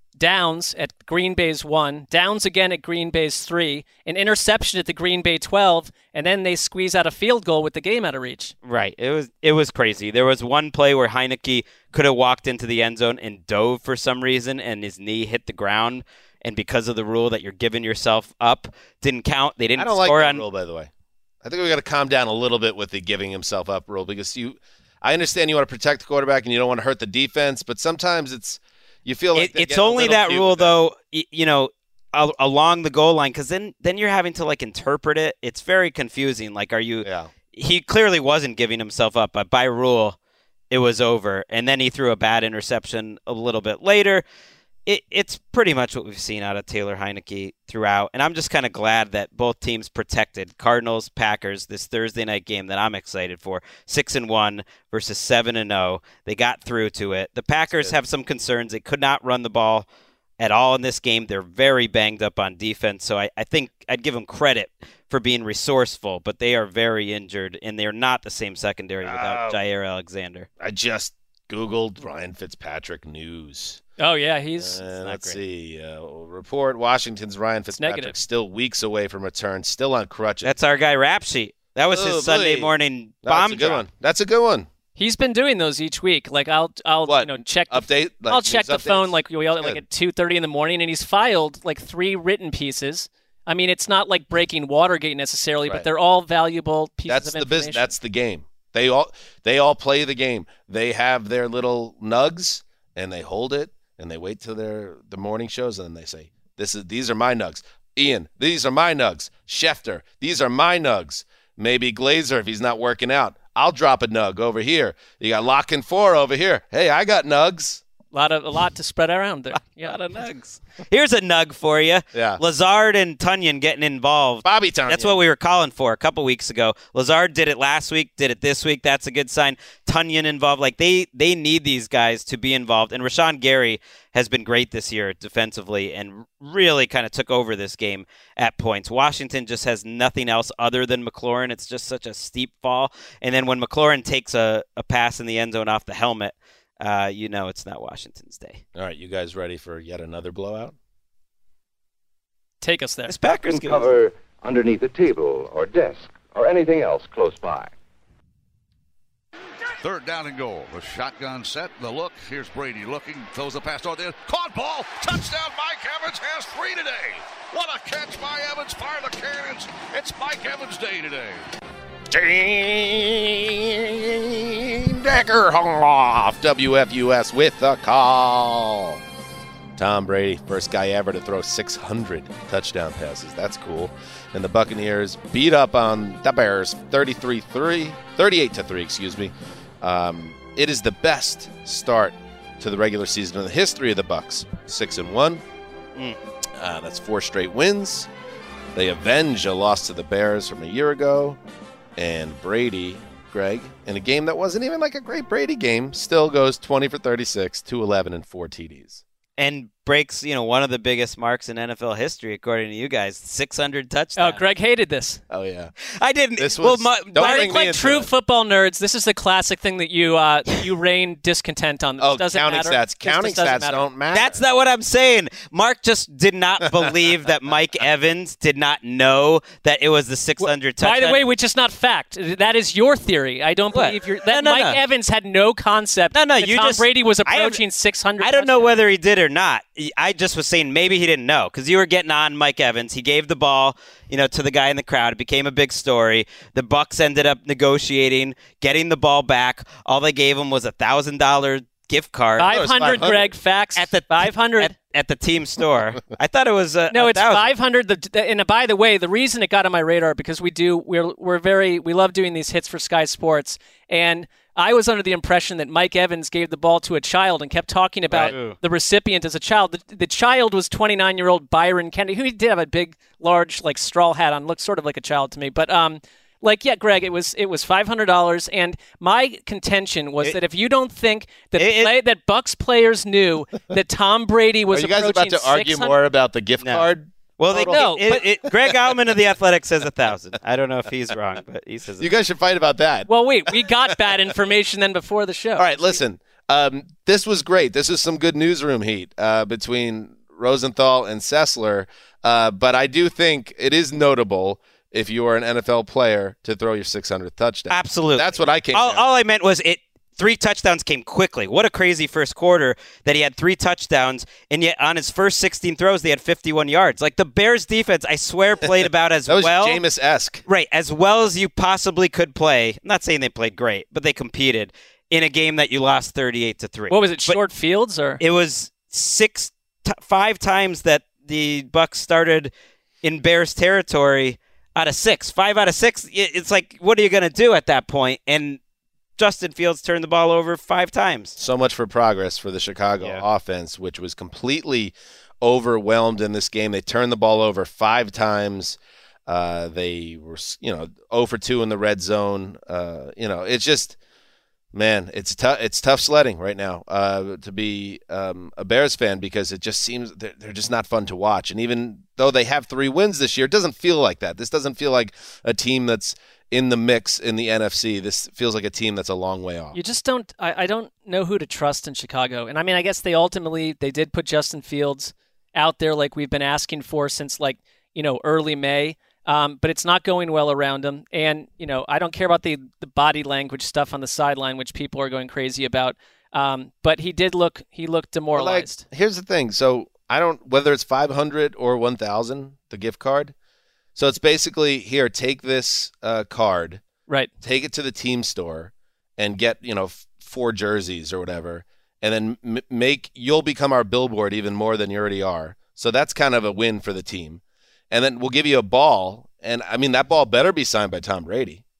downs at Green Bay's 1, downs again at Green Bay's 3, an interception at the Green Bay 12, and then they squeeze out a field goal with the game out of reach. Right. It was crazy. There was one play where Heineke could have walked into the end zone and dove for some reason, and his knee hit the ground, and because of the rule that you're giving yourself up, didn't count. They didn't I don't score like that on rule, by the way. I think we got to calm down a little bit with the giving himself up rule because I understand you want to protect the quarterback and you don't want to hurt the defense, but sometimes you feel like it's only that rule though. You know, along the goal line, because then you're having to like interpret it. It's very confusing. Like, are you? Yeah. He clearly wasn't giving himself up, but by rule, it was over. And then he threw a bad interception a little bit later. It's pretty much what we've seen out of Taylor Heineke throughout. And I'm just kind of glad that both teams protected Cardinals, Packers, this Thursday night game that I'm excited for. 6-1 versus 7-0. They got through to it. The Packers have some concerns. They could not run the ball at all in this game. They're very banged up on defense. So I think I'd give them credit for being resourceful, but they are very injured, and they're not the same secondary without Jair Alexander. I just Googled Ryan Fitzpatrick news. Oh, yeah, he's let's see. Report, Washington's Ryan Fitzpatrick still weeks away from return, still on crutches. That's our guy, Rap Sheet. That was his Sunday morning bomb drop. That's a good one. He's been doing those each week. Like I'll check update. I'll check the phone like at 2:30 in the morning, and he's filed like 3 written pieces. I mean, it's not like breaking Watergate necessarily, but they're all valuable pieces of information. That's the game. They all play the game. They have their little nugs, and they hold it. And they wait till the morning shows, and then they say, "These are my nugs." Ian, these are my nugs. Schefter, these are my nugs. Maybe Glazer, if he's not working out, I'll drop a nug over here. You got Lock and 4 over here. Hey, I got nugs. A lot to spread around there. Yeah. A lot of nugs. Here's a nug for you. Yeah. Lazard and Tonyan getting involved. Bobby Tonyan. That's what we were calling for a couple weeks ago. Lazard did it last week, did it this week. That's a good sign. Tonyan involved. Like, they need these guys to be involved. And Rashawn Gary has been great this year defensively and really kind of took over this game at points. Washington just has nothing else other than McLaurin. It's just such a steep fall. And then when McLaurin takes a pass in the end zone off the helmet, it's not Washington's day. All right, you guys ready for yet another blowout? Take us there. This Packers Can cover underneath a table or desk or anything else close by. 3rd down and goal. The shotgun set, the look. Here's Brady looking, throws the pass toward the end. Caught ball, touchdown. Mike Evans has 3 today. What a catch by Evans. Fire the cannons. It's Mike Evans' day today. Gene Deckerhoff, WFUS with the call. Tom Brady, first guy ever to throw 600 touchdown passes. That's cool. And the Buccaneers beat up on the Bears 38-3, excuse me. It is the best start to the regular season in the history of the Bucs. 6-1. That's 4 straight wins. They avenge a loss to the Bears from a year ago. And Brady, Greg, in a game that wasn't even like a great Brady game, still goes 20 for 36, 211, and 4 TDs. And breaks, one of the biggest marks in NFL history, according to you guys, 600 touchdowns. Oh, Greg hated this. Oh, yeah. I didn't. This was, like true football nerds, this is the classic thing that you rain discontent on. Oh, doesn't counting matter. stats. Counting stats don't matter. That's not what I'm saying. Mark just did not believe that Mike Evans did not know that it was the 600 touchdown. By the way, which is not fact. That is your theory. I don't believe Mike Evans had no concept that Tom Brady was approaching 600. I don't know whether he did or not. I just was saying maybe he didn't know because you were getting on Mike Evans. He gave the ball, to the guy in the crowd. It became a big story. The Bucs ended up negotiating, getting the ball back. All they gave him was $1,000 gift card. 500, Greg. Facts. At the 500 at the team store. I thought it was no. It's 500. And by the way, the reason it got on my radar because we love doing these hits for Sky Sports and. I was under the impression that Mike Evans gave the ball to a child and kept talking about the recipient as a child. The child was 29-year-old Byron Kennedy, who did have a big, large, straw hat on. Looked sort of like a child to me. But, Greg, it was $500. And my contention was that if you don't think that Bucs players knew that Tom Brady was approaching 600... Are you guys about to argue more about the gift card? Well, Greg Auman of The Athletic says 1,000. I don't know if he's wrong, but he says 1,000. You guys should fight about that. Well, we got bad information then before the show. All right, listen. This was great. This is some good newsroom heat between Rosenthal and Sessler. But I do think it is notable if you are an NFL player to throw your 600th touchdown. Absolutely. That's what I came all I meant was 3 touchdowns came quickly. What a crazy first quarter that he had 3 touchdowns, and yet on his first 16 throws, they had 51 yards. Like the Bears defense, I swear, played about as that was well. Jameis-esque. Right, as well as you possibly could play. I'm not saying they played great, but they competed in a game that you lost 38-3. What was it, short fields? Or it was 5 times that the Bucs started in Bears territory out of 6. 5 out of 6. It's like, what are you going to do at that point? And Justin Fields turned the ball over 5 times. So much for progress for the Chicago offense, which was completely overwhelmed in this game. They turned the ball over 5 times. They were, 0 for 2 in the red zone. It's just, man, it's tough sledding right now to be a Bears fan because it just seems they're just not fun to watch. And even though they have 3 wins this year, it doesn't feel like that. This doesn't feel like a team that's in the mix in the NFC. This feels like a team that's a long way off. You just don't – I don't know who to trust in Chicago. And, I mean, I guess they did put Justin Fields out there like we've been asking for since, early May. But it's not going well around him. And, I don't care about the body language stuff on the sideline, which people are going crazy about. But he looked demoralized. Here's the thing. So whether it's 500 or 1,000, the gift card. So it's basically, here, take this card. Right. Take it to the team store and get, 4 jerseys or whatever. And then you'll become our billboard even more than you already are. So that's kind of a win for the team. And then we'll give you a ball. And, I mean, that ball better be signed by Tom Brady.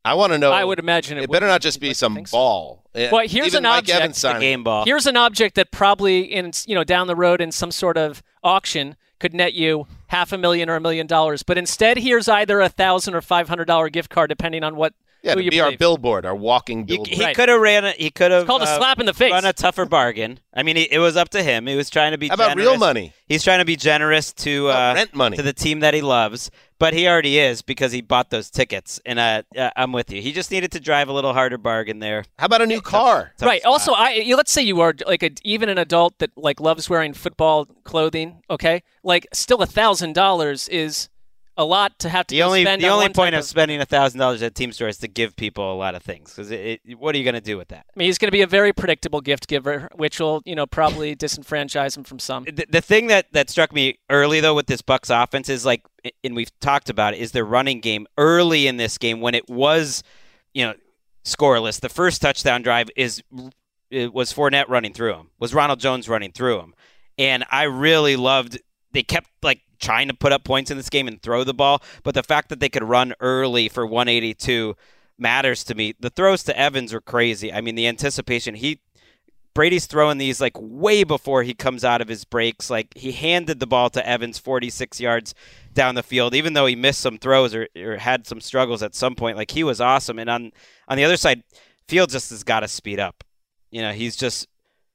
I want to know. I would imagine it better not just be some ball. Well, here's Even an Mike object, Evans signed game ball. Here's an object that probably down the road in some sort of auction could net you $500,000 or $1 million. But instead, here's either $1,000 or $500 gift card, depending on what. Yeah, who to you be our believe. billboard, our walking billboard. He could have ran. He could have. It's called a slap in the face. Run a tougher bargain. I mean, it was up to him. He was trying to be. How about generous. real money? He's trying to be generous to rent money to the team that he loves, but he already is because he bought those tickets. And I'm with you. He just needed to drive a little harder bargain there. How about a new car? Right. Also, let's say you are like even an adult that like loves wearing football clothing. Okay, like still $1,000 is a lot to have to spend. The only point of spending $1,000 at team store is to give people a lot of things. Because what are you going to do with that? I mean, he's going to be a very predictable gift giver, which will probably disenfranchise him from some. The thing that struck me early though with this Bucs offense is like, and we've talked about it, is their running game early in this game when it was, scoreless. The first touchdown drive was Fournette running through him, was Ronald Jones running through him, and I really loved. They kept like trying to put up points in this game and throw the ball, but the fact that they could run early for 182 matters to me. The throws to Evans were crazy. I mean, the anticipation. Brady's throwing these like way before he comes out of his breaks. Like he handed the ball to Evans 46 yards down the field, even though he missed some throws or had some struggles at some point. Like he was awesome. And on the other side, Fields just has got to speed up. He's just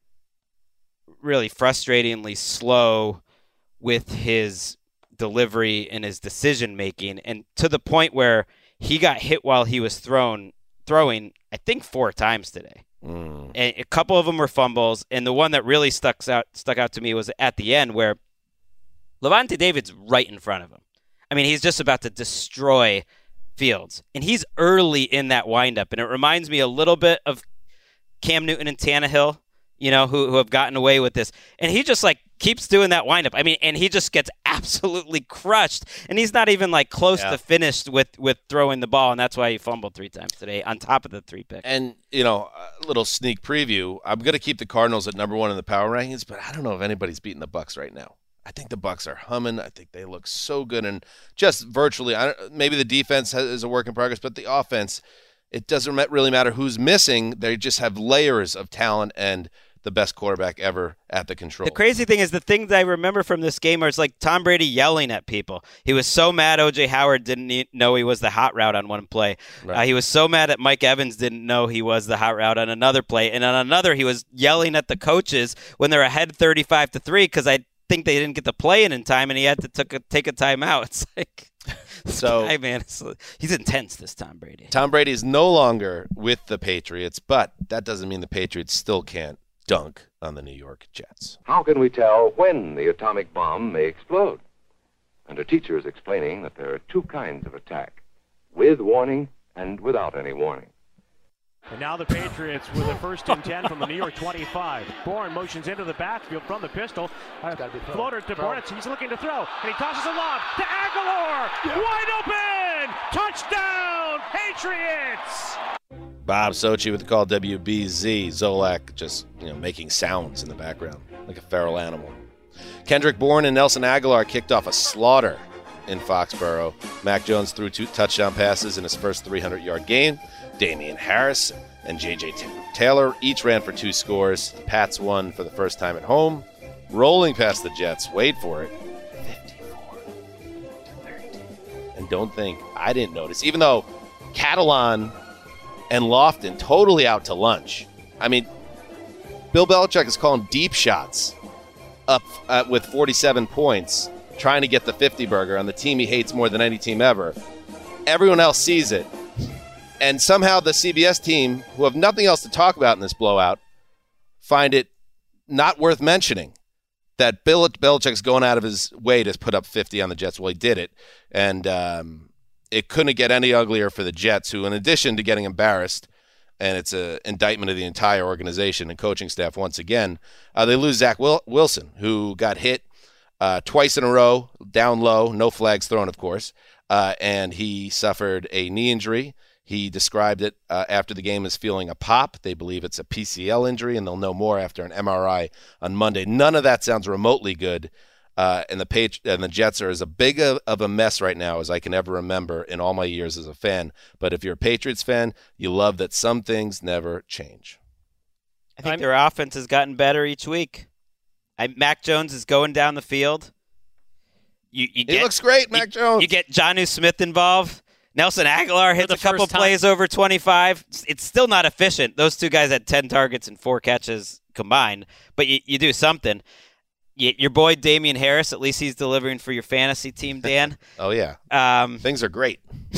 really frustratingly slow with his delivery and his decision making, and to the point where he got hit while he was throwing I think 4 times today. And a couple of them were fumbles, and the one that really stuck out to me was at the end where Levante David's right in front of him. I mean, he's just about to destroy Fields, and he's early in that windup, and it reminds me a little bit of Cam Newton and Tannehill, who have gotten away with this. And he just like keeps doing that windup. I mean, and he just gets absolutely crushed. And he's not even like close to finished with throwing the ball. And that's why he fumbled 3 times today on top of the 3 picks. And, a little sneak preview. I'm going to keep the Cardinals at number 1 in the power rankings, but I don't know if anybody's beating the Bucs right now. I think the Bucs are humming. I think they look so good. And just virtually, maybe the defense is a work in progress, but the offense, it doesn't really matter who's missing. They just have layers of talent and the best quarterback ever at the control. The crazy thing is the things I remember from this game are like Tom Brady yelling at people. He was so mad O.J. Howard didn't know he was the hot route on one play. Right. He was so mad that Mike Evans didn't know he was the hot route on another play. And on another, he was yelling at the coaches when they're ahead 35-3 because I think they didn't get the play in time and he had to take a timeout. It's like... So, guy, man, he's intense, this Tom Brady. Tom Brady is no longer with the Patriots, but that doesn't mean the Patriots still can't dunk on the New York Jets. How can we tell when the atomic bomb may explode? And a teacher is explaining that there are 2 kinds of attack, with warning and without any warning. And now the Patriots with a 1st and 10 from the New York 25. Bourne motions into the backfield from the pistol. Floater to Bourne. He's looking to throw. And he tosses a lob to Aguilar. Yeah. Wide open. Touchdown, Patriots. Bob Sochi with the call WBZ. Zolak just making sounds in the background like a feral animal. Kendrick Bourne and Nelson Aguilar kicked off a slaughter in Foxborough. Mac Jones threw 2 touchdown passes in his first 300-yard game. Damian Harris and J.J. Taylor each ran for 2 scores. The Pats won for the first time at home, rolling past the Jets. Wait for it. 54-13. And don't think I didn't notice, even though Catalan and Lofton totally out to lunch. I mean, Bill Belichick is calling deep shots up with 47 points, trying to get the 50 burger on the team he hates more than any team ever. Everyone else sees it. And somehow the CBS team, who have nothing else to talk about in this blowout, find it not worth mentioning that Belichick's going out of his way to put up 50 on the Jets. Well, he did it. And it couldn't get any uglier for the Jets, who, in addition to getting embarrassed, and it's an indictment of the entire organization and coaching staff once again, they lose Zach Wilson, who got hit twice in a row, down low, no flags thrown, of course, and he suffered a knee injury. He described it after the game as feeling a pop. They believe it's a PCL injury, and they'll know more after an MRI on Monday. None of that sounds remotely good. And the Jets are as big of a mess right now as I can ever remember in all my years as a fan. But if you're a Patriots fan, you love that some things never change. I think their offense has gotten better each week. Mac Jones is going down the field. He looks great, Mac Jones. You get Jonnu Smith involved. Nelson Aguilar hits a couple plays over 25. It's still not efficient. Those two guys had 10 targets and 4 catches combined. But you do something. Your boy Damian Harris, at least he's delivering for your fantasy team, Dan. Oh, yeah. Things are great.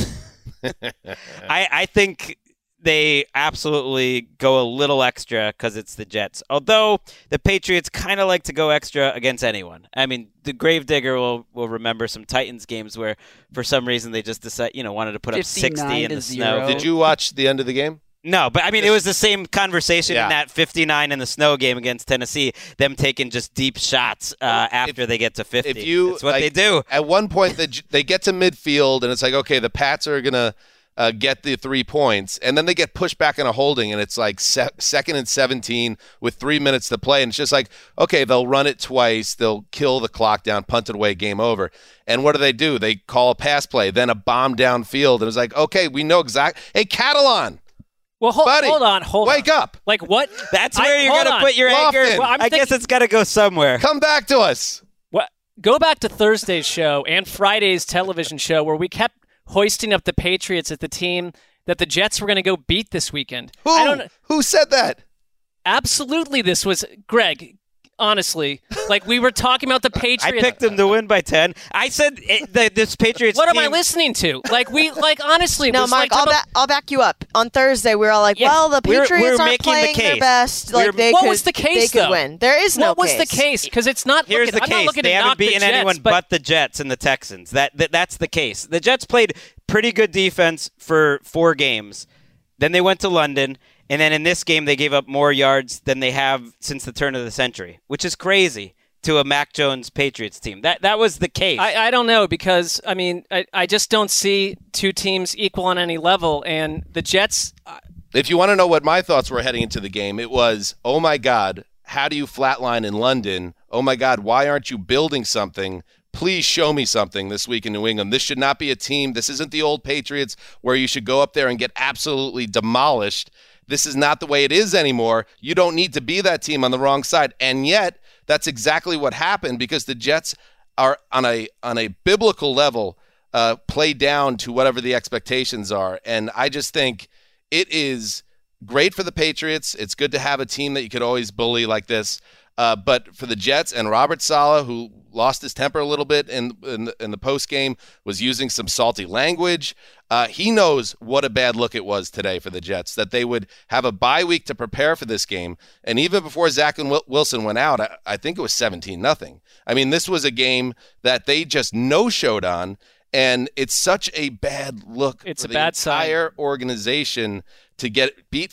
I think they absolutely go a little extra because it's the Jets. Although the Patriots kind of like to go extra against anyone. I mean, the Gravedigger will remember some Titans games where, for some reason, they just wanted to put up 60 in the snow. Did you watch the end of the game? No, but I mean, it was the same conversation in that 59 in the snow game against Tennessee, them taking just deep shots after they get to 50. That's what they do. At one point, they get to midfield, and it's like, okay, the Pats are going to get the 3 points, and then they get pushed back in a holding, and it's like 2nd and 17 with 3 minutes to play, and it's just like, okay, they'll run it twice, they'll kill the clock down, punt it away, game over. And what do? They call a pass play, then a bomb downfield, and it's like, okay, we know exactly. Hey, Catalan! Well, hold on. Wake up. Like what? That's where you're going to put your anchor. Well, I guess it's got to go somewhere. Come back to us. What? Go back to Thursday's show and Friday's television show where we kept hoisting up the Patriots as the team that the Jets were going to go beat this weekend. Who said that? Absolutely, this was Greg. Honestly, like we were talking about the Patriots. I picked them to win by 10. I said this Patriots What team... am I listening to? Honestly. No, Mike, I'll back you up. On Thursday, we were all like, well, the Patriots aren't playing their best. Like what was the case, they could win. There is no case. What was the case? Because it's not. Here's the I'm case. not looking they to haven't knock beaten the Jets, anyone but the Jets and the Texans. That's the case. The Jets played pretty good defense for 4 games. Then they went to London. And then in this game, they gave up more yards than they have since the turn of the century, which is crazy to a Mac Jones Patriots team. That was the case. I don't know because, I mean, I just don't see two teams equal on any level. And the Jets... If you want to know what my thoughts were heading into the game, it was, oh, my God, how do you flatline in London? Oh, my God, why aren't you building something? Please show me something this week in New England. This should not be a team. This isn't the old Patriots where you should go up there and get absolutely demolished. This is not the way it is anymore. You don't need to be that team on the wrong side. And yet, that's exactly what happened because the Jets are on a biblical level played down to whatever the expectations are. And I just think it is great for the Patriots. It's good to have a team that you could always bully like this. But for the Jets and Robert Saleh, who lost his temper a little bit in the post game, was using some salty language. He knows what a bad look it was today for the Jets, that they would have a bye week to prepare for this game. And even before Zach and Wilson went out, I think it was 17-0. I mean, this was a game that they just no-showed on, and it's such a bad look for the entire organization to get beat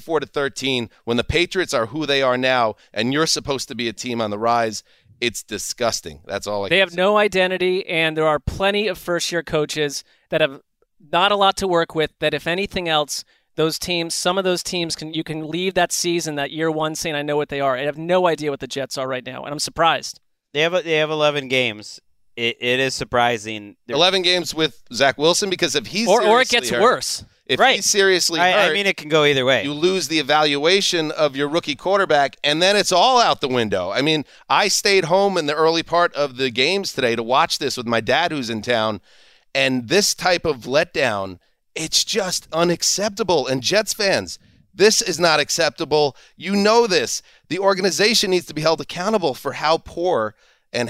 54-13 when the Patriots are who they are now, and you're supposed to be a team on the rise. It's disgusting. That's all I can say. They have no identity, and there are plenty of first-year coaches that have not a lot to work with, that if anything else, some of those teams, you can leave that season, that year one, saying, I know what they are. I have no idea what the Jets are right now, and I'm surprised. They have 11 games. It is surprising. 11 games with Zach Wilson, because if he's or it gets worse. If he's seriously hurt, I mean, it can go either way. You lose the evaluation of your rookie quarterback, and then it's all out the window. I mean, I stayed home in the early part of the games today to watch this with my dad who's in town, and this type of letdown, it's just unacceptable. And Jets fans, this is not acceptable. You know this. The organization needs to be held accountable for how poor and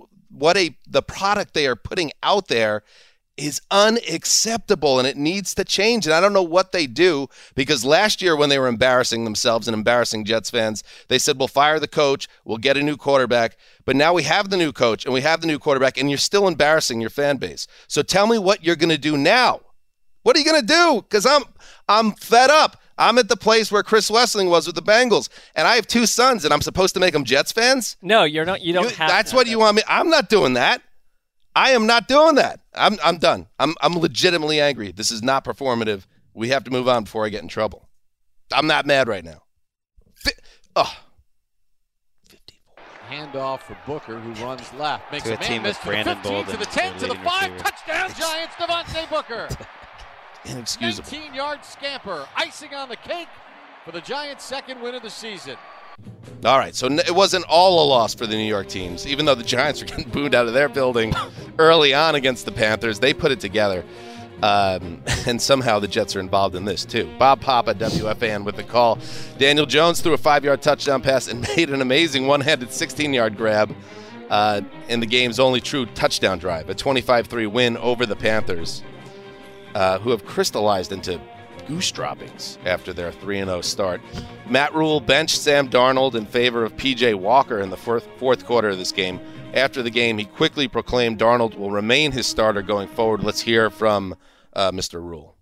the product they are putting out there is unacceptable, and it needs to change. And I don't know what they do, because last year when they were embarrassing themselves and embarrassing Jets fans, they said, we'll fire the coach, we'll get a new quarterback. But now we have the new coach and we have the new quarterback, and you're still embarrassing your fan base. So tell me what you're going to do now. What are you going to do? Because I'm fed up. I'm at the place where Chris Wessling was with the Bengals, and I have 2 sons, and I'm supposed to make them Jets fans? No, you're not. You don't have. That's what you want me. I'm not doing that. I am not doing that. I'm done. I'm legitimately angry. This is not performative. We have to move on before I get in trouble. I'm not mad right now. handoff for Booker, who runs left. Makes to a man miss to the 15, to the 10, to the 5. Touchdown, Giants, Devontae Booker. Inexcusable. 19-yard scamper. Icing on the cake for the Giants' second win of the season. All right, so it wasn't all a loss for the New York teams. Even though the Giants were getting booed out of their building early on against the Panthers, they put it together. And somehow the Jets are involved in this, too. Bob Papa, WFAN, with the call. Daniel Jones threw a 5-yard touchdown pass and made an amazing one-handed 16-yard grab in the game's only true touchdown drive, a 25-3 win over the Panthers, who have crystallized into goose droppings after their 3-0 start. Matt Rule benched Sam Darnold in favor of P.J. Walker in the fourth quarter of this game. After the game, he quickly proclaimed Darnold will remain his starter going forward. Let's hear from Mr. Rule.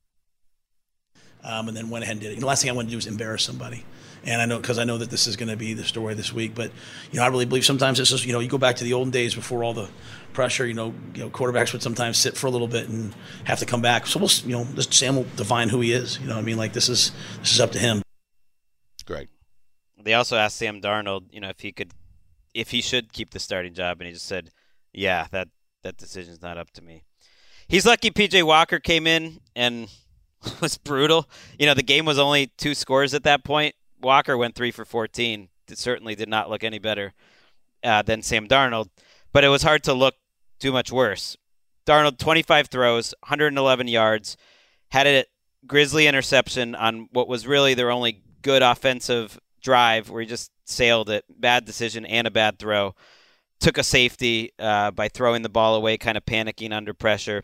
And then went ahead and did it. The last thing I want to do is embarrass somebody. And I know, because I know that this is going to be the story this week. But, I really believe sometimes it's just, you go back to the olden days before all the pressure, quarterbacks would sometimes sit for a little bit and have to come back. So Sam will define who he is. This is up to him. Greg. They also asked Sam Darnold, if he should keep the starting job, and he just said, yeah, that decision's not up to me. He's lucky P.J. Walker came in and was brutal. The game was only 2 scores at that point. Walker went 3 for 14. It certainly did not look any better than Sam Darnold, but it was hard to look too much worse. Darnold, 25 throws, 111 yards, had a grisly interception on what was really their only good offensive drive where he just sailed it. Bad decision and a bad throw. Took a safety by throwing the ball away, kind of panicking under pressure.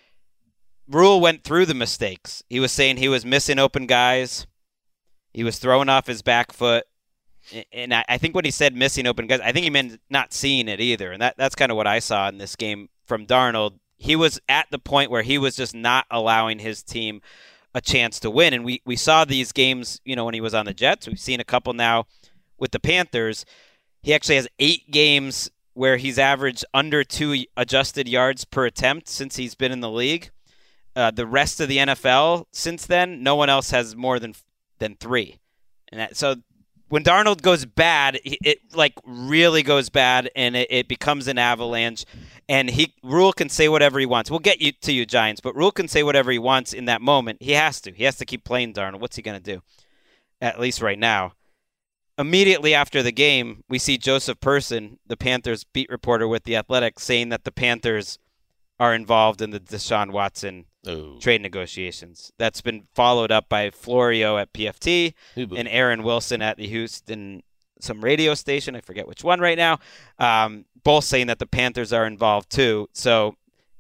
Rule went through the mistakes. He was saying he was missing open guys. He was throwing off his back foot. And I think when he said missing open guys, I think he meant not seeing it either. And that's kind of what I saw in this game from Darnold. He was at the point where he was just not allowing his team a chance to win. And we saw these games, when he was on the Jets. We've seen a couple now with the Panthers. He actually has 8 games where he's averaged under 2 adjusted yards per attempt since he's been in the league. The rest of the NFL since then, no one else has more than 3. And so when Darnold goes bad, it really goes bad, and it becomes an avalanche. And Rule can say whatever he wants. We'll get to you, Giants, but Rule can say whatever he wants in that moment. He has to. He has to keep playing Darnold. What's he going to do? At least right now. Immediately after the game, we see Joseph Person, the Panthers beat reporter with The Athletic, saying that the Panthers are involved in the Deshaun Watson trade negotiations. That's been followed up by Florio at PFT and Aaron Wilson at the Houston, some radio station. I forget which one right now. Both saying that the Panthers are involved too. So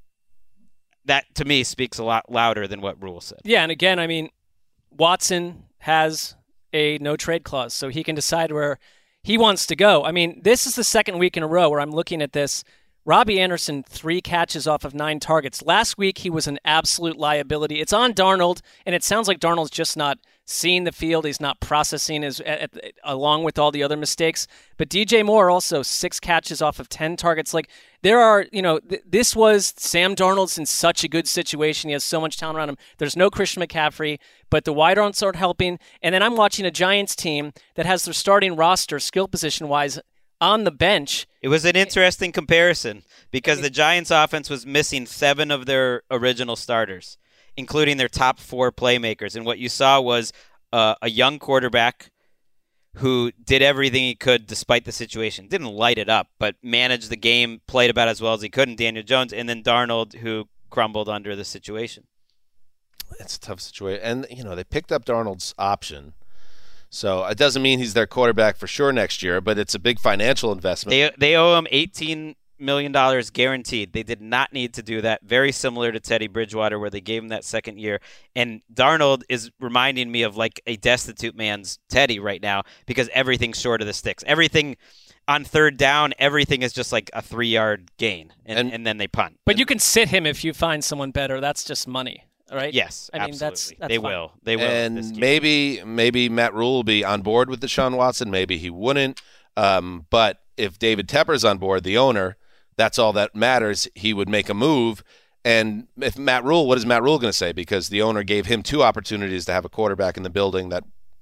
that, to me, speaks a lot louder than what Rule said. Yeah, and again, Watson has a no-trade clause, so he can decide where he wants to go. This is the second week in a row where I'm looking at this. Robbie Anderson, 3 catches off of 9 targets. Last week, he was an absolute liability. It's on Darnold, and it sounds like Darnold's just not seeing the field. He's not processing along with all the other mistakes. But DJ Moore also 6 catches off of 10 targets. There are, this was Sam Darnold's in such a good situation. He has so much talent around him. There's no Christian McCaffrey, but the wideouts aren't helping. And then I'm watching a Giants team that has their starting roster, skill position-wise, on the bench. It was an interesting comparison because the Giants offense was missing 7 of their original starters, including their top 4 playmakers. And what you saw was a young quarterback who did everything he could despite the situation. Didn't light it up, but managed the game, played about as well as he could, and Daniel Jones, and then Darnold, who crumbled under the situation. It's a tough situation. And, they picked up Darnold's option. So it doesn't mean he's their quarterback for sure next year, but it's a big financial investment. They owe him $18 million guaranteed. They did not need to do that. Very similar to Teddy Bridgewater, where they gave him that second year. And Darnold is reminding me of a destitute man's Teddy right now because everything's short of the sticks. Everything on third down, everything is just a 3-yard gain, and then they punt. But you can sit him if you find someone better. That's just money. Right? Yes, absolutely. That's they fine. will. They will. And maybe Matt Rule will be on board with Deshaun Watson. Maybe he wouldn't. But if David Tepper's on board, the owner, that's all that matters. He would make a move. And if Matt Rule, what is Matt Rule going to say? Because the owner gave him 2 opportunities to have a quarterback in the building that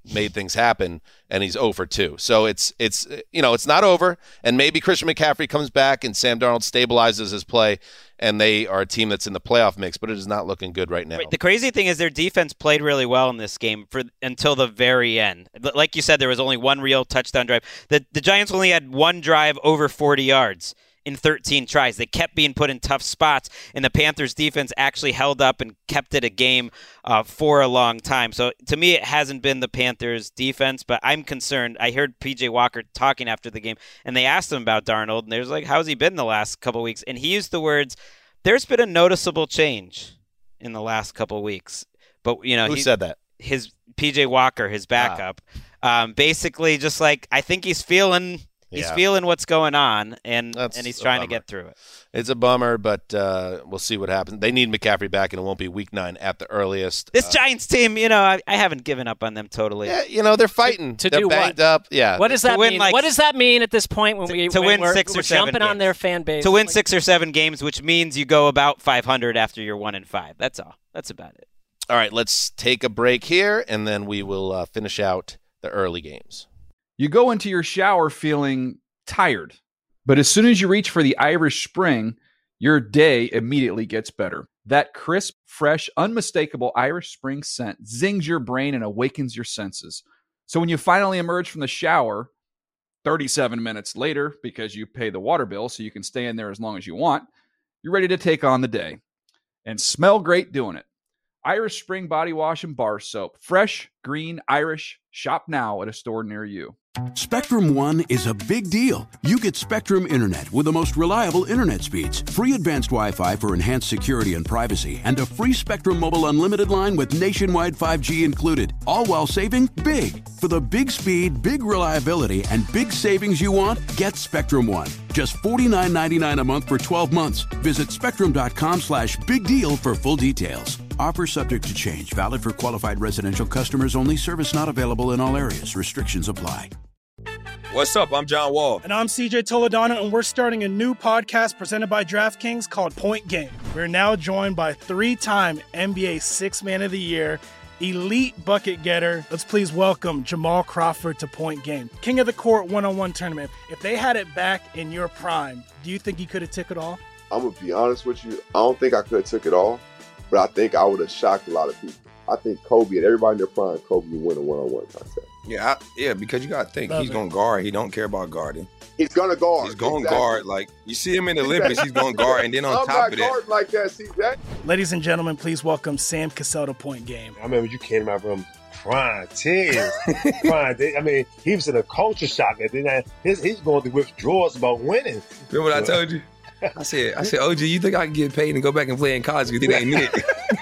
made things happen, and he's 0 for 2. So it's not over, and maybe Christian McCaffrey comes back and Sam Darnold stabilizes his play, and they are a team that's in the playoff mix, but it is not looking good right now. The crazy thing is their defense played really well in this game until the very end. Like you said, there was only one real touchdown drive. The Giants only had one drive over 40 yards in 13 tries. They kept being put in tough spots, and the Panthers defense actually held up and kept it a game for a long time. So to me, it hasn't been the Panthers defense, but I'm concerned. I heard PJ Walker talking after the game, and they asked him about Darnold, and there's like, how's he been the last couple of weeks? And he used the words, there's been a noticeable change in the last couple of weeks. But who said that? His PJ Walker, his backup. Basically just like, I think he's feeling what's going on, and he's trying to get through it. It's a bummer, but we'll see what happens. They need McCaffrey back, and it won't be week 9 at the earliest. This Giants team, I haven't given up on them totally. Yeah, they're fighting. To they're do banged what? up. Yeah. What does that mean? What does that mean at this point when to win 6 or 7 jumping games. on their fan base? To win 6 or 7 games, which means you go about 500 after you're 1-5. That's all. That's about it. All right, let's take a break here, and then we will finish out the early games. You go into your shower feeling tired, but as soon as you reach for the Irish Spring, your day immediately gets better. That crisp, fresh, unmistakable Irish Spring scent zings your brain and awakens your senses. So when you finally emerge from the shower 37 minutes later, because you pay the water bill so you can stay in there as long as you want, you're ready to take on the day and smell great doing it. Irish Spring Body Wash and Bar Soap. Fresh, green, Irish. Shop now at a store near you. Spectrum One is a big deal. You get Spectrum Internet with the most reliable internet speeds, free advanced Wi-Fi for enhanced security and privacy, and a free Spectrum Mobile Unlimited line with nationwide 5G included, all while saving big. For the big speed, big reliability, and big savings you want, get Spectrum One. Just $49.99 a month for 12 months. Visit spectrum.com/big deal for full details. Offer subject to change. Valid for qualified residential customers only. Service not available in all areas. Restrictions apply. What's up? I'm John Wall. And I'm CJ Toledano, and we're starting a new podcast presented by DraftKings called Point Game. We're now joined by 3-time NBA Sixth Man of the Year, elite bucket getter. Let's please welcome Jamal Crawford to Point Game. King of the Court one-on-one tournament. If they had it back in your prime, do you think you could have took it all? I'm going to be honest with you. I don't think I could have took it all, but I think I would have shocked a lot of people. I think Kobe and everybody in their prime, Kobe would win a one-on-one contest. Yeah, because you got to think, he's going to guard. He don't care about guarding. He's going to guard. He's going to guard. Like, you see him in the Olympics, he's going to guard. And then on top of that. I'm not guarding like that, CJ. Ladies and gentlemen, please welcome Sam Cassell to Point Game. I remember you came out from crying, tears. I mean, he was in a culture shock. And then he's going through withdrawals about winning. Remember what I told you? I said, OG, you think I can get paid and go back and play in college because it ain't it?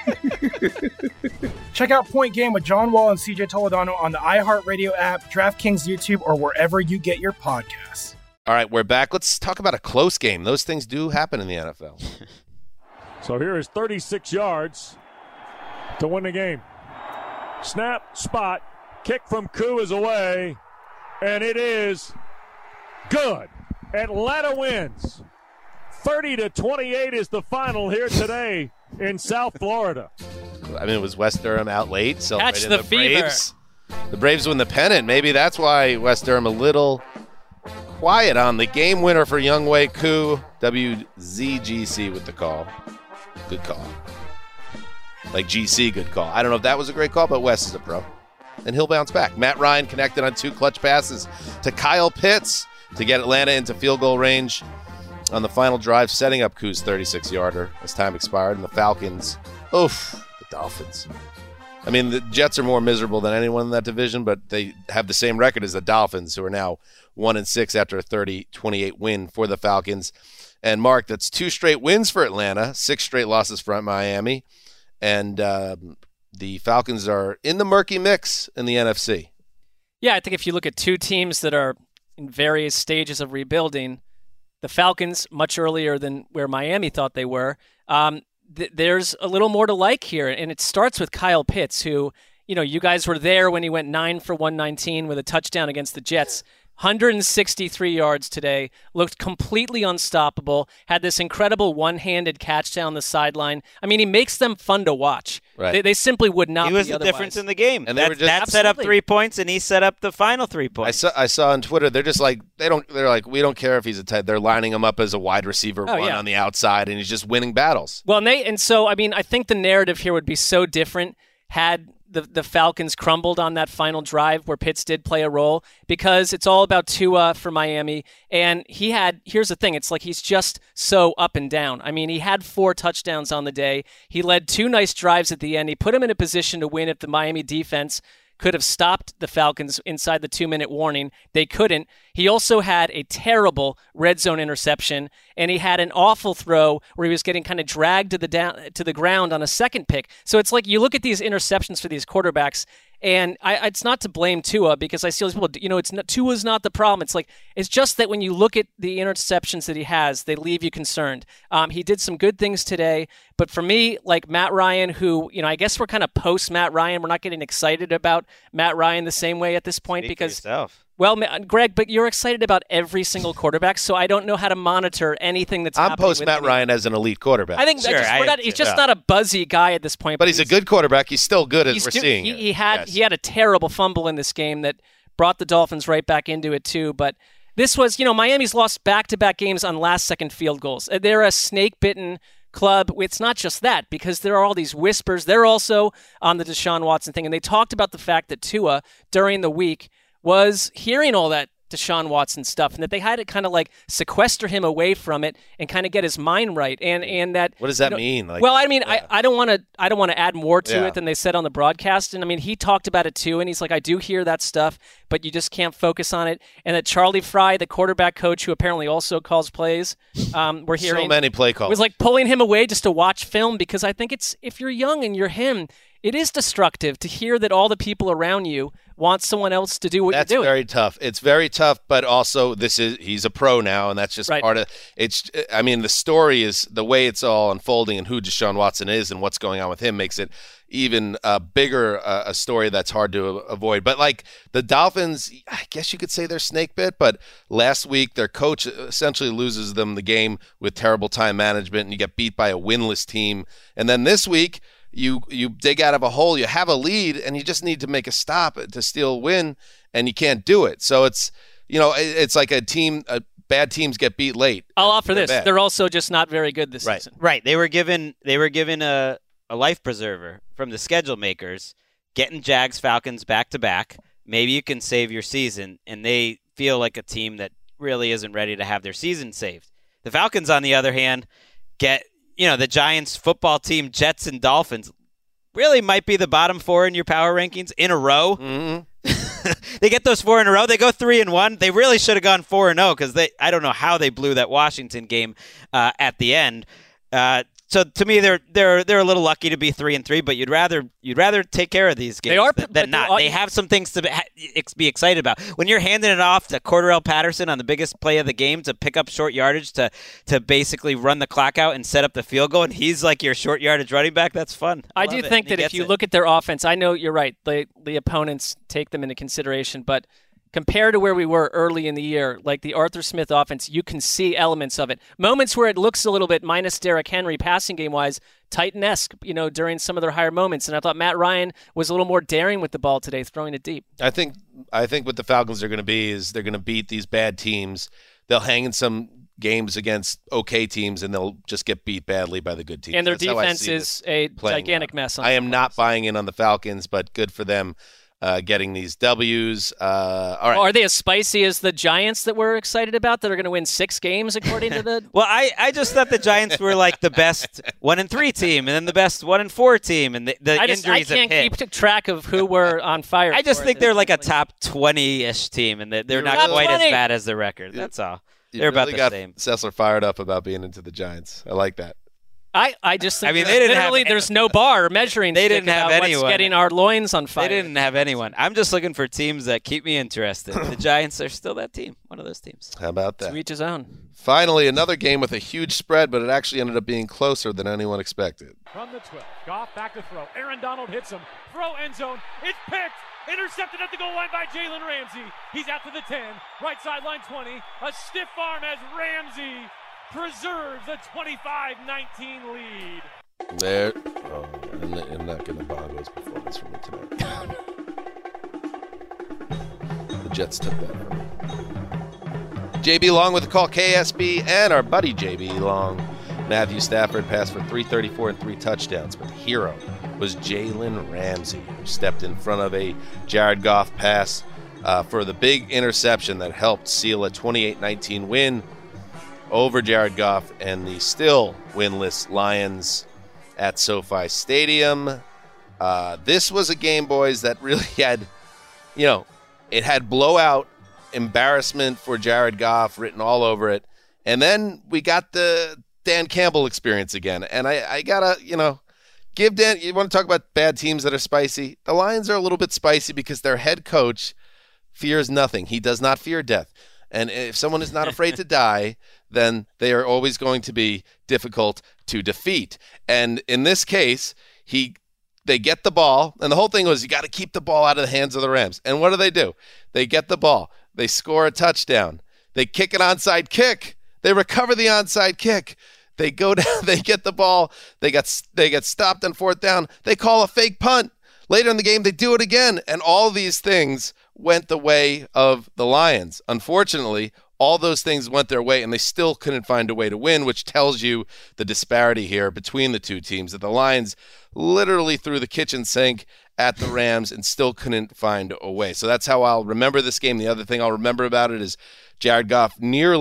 Check out Point Game with John Wall and CJ Toledano on the iHeartRadio app, DraftKings YouTube, or wherever you get your podcasts. All right, we're back. Let's talk about a close game. Those things do happen in the NFL. So here is 36 yards to win the game. Snap, spot, kick from Koo is away, and it is good. Atlanta wins. 30-28 is the final here today in South Florida. I mean, it was West Durham out late, celebrating Catch the fever. Braves. The Braves win the pennant. Maybe that's why West Durham a little quiet on the game winner for Younghoe Koo. WZGC with the call. Good call. Like GC, good call. I don't know if that was a great call, but West is a pro. And he'll bounce back. Matt Ryan connected on 2 clutch passes to Kyle Pitts to get Atlanta into field goal range on the final drive, setting up Koo's 36-yarder as time expired. And the Falcons, the Dolphins. I mean, the Jets are more miserable than anyone in that division, but they have the same record as the Dolphins, who are now 1-6 after a 30-28 win for the Falcons. And Mark, that's 2 straight wins for Atlanta, 6 straight losses for Miami. And the Falcons are in the murky mix in the NFC. Yeah, I think if you look at 2 teams that are in various stages of rebuilding, the Falcons much earlier than where Miami thought they were, there's a little more to like here. And it starts with Kyle Pitts, who, you guys were there when he went 9 for 119 with a touchdown against the Jets. 163 yards today, looked completely unstoppable, had this incredible one-handed catch down the sideline. I mean, he makes them fun to watch. Right. They simply would not be otherwise. He was the difference in the game. And that set up 3 points, and he set up the final 3 points. I saw on Twitter, they're just like, they're like, we don't care if he's a tight. They're lining him up as a wide receiver on the outside, and he's just winning battles. Well, so, I mean, I think the narrative here would be so different had the Falcons crumbled on that final drive where Pitts did play a role, because it's all about Tua for Miami. And here's the thing, it's like he's just so up and down. I mean, he had 4 touchdowns on the day. He led 2 nice drives at the end. He put him in a position to win if the Miami defense could have stopped the Falcons inside the 2-minute warning. They couldn't. He also had a terrible red zone interception, and he had an awful throw where he was getting kind of dragged to the ground on a second pick. So it's like you look at these interceptions for these quarterbacks, and it's not to blame Tua, because I see all these people, Tua's not the problem. It's just that when you look at the interceptions that he has, they leave you concerned. He did some good things today, but for me, like Matt Ryan, who, I guess we're kind of post Matt Ryan. We're not getting excited about Matt Ryan the same way at this point. Speak for yourself. Well, Greg, but you're excited about every single quarterback, so I don't know how to monitor anything that's happening. I'm post Matt Ryan as an elite quarterback. I think he's just not a buzzy guy at this point. But he's a good quarterback. He's still good as we're seeing. He had a terrible fumble in this game that brought the Dolphins right back into it too. But this was, Miami's lost back-to-back games on last-second field goals. They're a snake-bitten club. It's not just that, because there are all these whispers. They're also on the Deshaun Watson thing, and they talked about the fact that Tua, during the week, was hearing all that Deshaun Watson stuff, and that they had to kind of like sequester him away from it and kind of get his mind right. And that, what does that mean? Well, I mean, I don't want to add more to it than they said on the broadcast. And I mean, he talked about it too, and he's like, I do hear that stuff, but you just can't focus on it. And that Charlie Fry, the quarterback coach, who apparently also calls plays, we're hearing so many play calls, was like pulling him away just to watch film, because I think if you're young and you're him, it is destructive to hear that all the people around you want someone else to do what you're doing. That's very tough. It's very tough, but also he's a pro now, and that's just part of it's. I mean, the story is the way it's all unfolding, and who Deshaun Watson is and what's going on with him makes it even bigger a story that's hard to avoid. But like the Dolphins, I guess you could say they're snake bit, but last week their coach essentially loses them the game with terrible time management, and you get beat by a winless team. And then this week, you dig out of a hole, you have a lead, and you just need to make a stop to steal a win, and you can't do it. So it's like bad teams get beat late. I'll offer this. Bad. They're also just not very good this season. Right. They were given a life preserver from the schedule makers, getting Jags Falcons back to back. Maybe you can save your season, and they feel like a team that really isn't ready to have their season saved. The Falcons, on the other hand, get the Giants football team, Jets and Dolphins, really might be the bottom 4 in your power rankings in a row. Mm-hmm. They get those 4 in a row. They go 3-1. They really should have gone 4-0, because I don't know how they blew that Washington game at the end. So to me, they're a little lucky to be 3-3, but you'd rather take care of these games than not. They have some things to be excited about. When you're handing it off to Cordarrelle Patterson on the biggest play of the game to pick up short yardage to basically run the clock out and set up the field goal, and he's like your short yardage running back, that's fun. I do think that if you look at their offense, I know you're right. The opponents take them into consideration, but compared to where we were early in the year, like the Arthur Smith offense, you can see elements of it. Moments where it looks a little bit, minus Derrick Henry passing game-wise, Titan-esque, during some of their higher moments. And I thought Matt Ryan was a little more daring with the ball today, throwing it deep. I think what the Falcons are going to be is they're going to beat these bad teams. They'll hang in some games against okay teams, and they'll just get beat badly by the good teams. And their defense is a gigantic mess. I am not buying in on the Falcons, but good for them. Getting these W's. All right. Are they as spicy as the Giants that we're excited about that are going to win 6 games according to the... Well, I just thought the Giants were like the best 1-3 team and then the best 1-4 team, and the injuries I can't keep track of who we're on fire. I just think they're like a top 20-ish team, and they're not quite as bad as their record. That's all. They're about the same. Sessler fired up about being into the Giants. I like that. I just think there's no bar measuring. They didn't have anyone. What's getting our loins on fire. They didn't have anyone. I'm just looking for teams that keep me interested. The Giants are still that team, one of those teams. How about that? To each his own. Finally, another game with a huge spread, but it actually ended up being closer than anyone expected. From the 12, Goff back to throw. Aaron Donald hits him. Throw end zone. It's picked. Intercepted at the goal line by Jalen Ramsey. He's out to the 10, right sideline 20. A stiff arm as Ramsey preserves a 25-19 lead. There. Oh, I'm not getting the Bongos performance from me tonight. The Jets took that from me. JB Long with the call, KSB, and our buddy JB Long. Matthew Stafford passed for 334 and 3 touchdowns, but the hero was Jalen Ramsey, who stepped in front of a Jared Goff pass for the big interception that helped seal a 28-19 win over Jared Goff and the still winless Lions at SoFi Stadium. This was a game, boys, that really had, it had blowout embarrassment for Jared Goff written all over it. And then we got the Dan Campbell experience again. And I gotta, give Dan, you want to talk about bad teams that are spicy? The Lions are a little bit spicy because their head coach fears nothing. He does not fear death. And if someone is not afraid to die, then they are always going to be difficult to defeat. And in this case, they get the ball, and the whole thing was you got to keep the ball out of the hands of the Rams. And what do? They get the ball. They score a touchdown. They kick an onside kick. They recover the onside kick. They go down. They get the ball. They get stopped on 4th down. They call a fake punt. Later in the game, they do it again. And all these things went the way of the Lions. Unfortunately, all those things went their way, and they still couldn't find a way to win, which tells you the disparity here between the two teams, that the Lions literally threw the kitchen sink at the Rams and still couldn't find a way. So that's how I'll remember this game. The other thing I'll remember about it is Jared Goff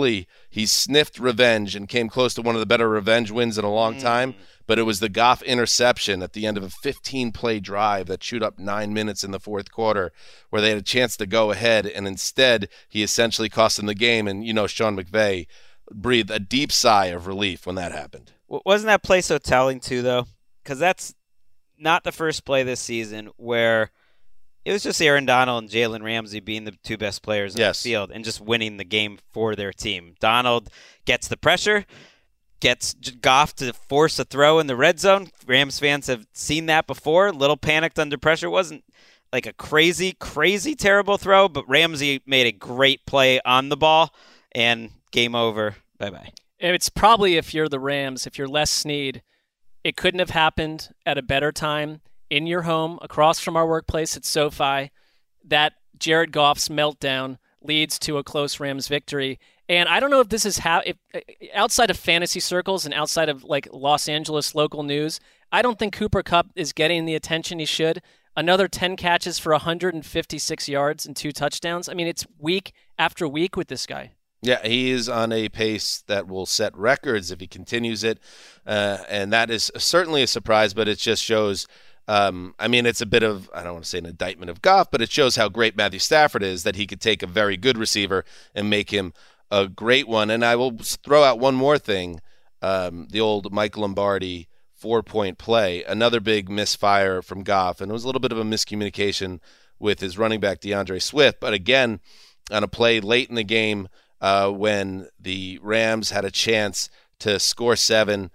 he sniffed revenge and came close to one of the better revenge wins in a long time. But it was the Goff interception at the end of a 15-play drive that chewed up 9 minutes in the fourth quarter where they had a chance to go ahead, and instead he essentially cost them the game. And, Sean McVay breathed a deep sigh of relief when that happened. Wasn't that play so telling, too, though? Because that's not the first play this season where it was just Aaron Donald and Jalen Ramsey being the two best players on the field and just winning the game for their team. Donald gets the pressure, gets Goff to force a throw in the red zone. Rams fans have seen that before. A little panicked under pressure. Wasn't like a crazy, crazy terrible throw, but Ramsey made a great play on the ball, and game over. Bye-bye. It's probably, if you're the Rams, if you're Les Snead, it couldn't have happened at a better time in your home, across from our workplace at SoFi. That Jared Goff's meltdown leads to a close Rams victory. And I don't know if this is outside of fantasy circles and outside of like Los Angeles local news, I don't think Cooper Kupp is getting the attention he should. Another 10 catches for 156 yards and 2 touchdowns. I mean, it's week after week with this guy. Yeah, he is on a pace that will set records if he continues it. And that is certainly a surprise, but it just shows it's a bit of, I don't want to say an indictment of Goff, but it shows how great Matthew Stafford is, that he could take a very good receiver and make him a great one. And I will throw out one more thing. The old Mike Lombardi 4-point play, another big misfire from Goff, and it was a little bit of a miscommunication with his running back DeAndre Swift. But again, on a play late in the game when the Rams had a chance to score 7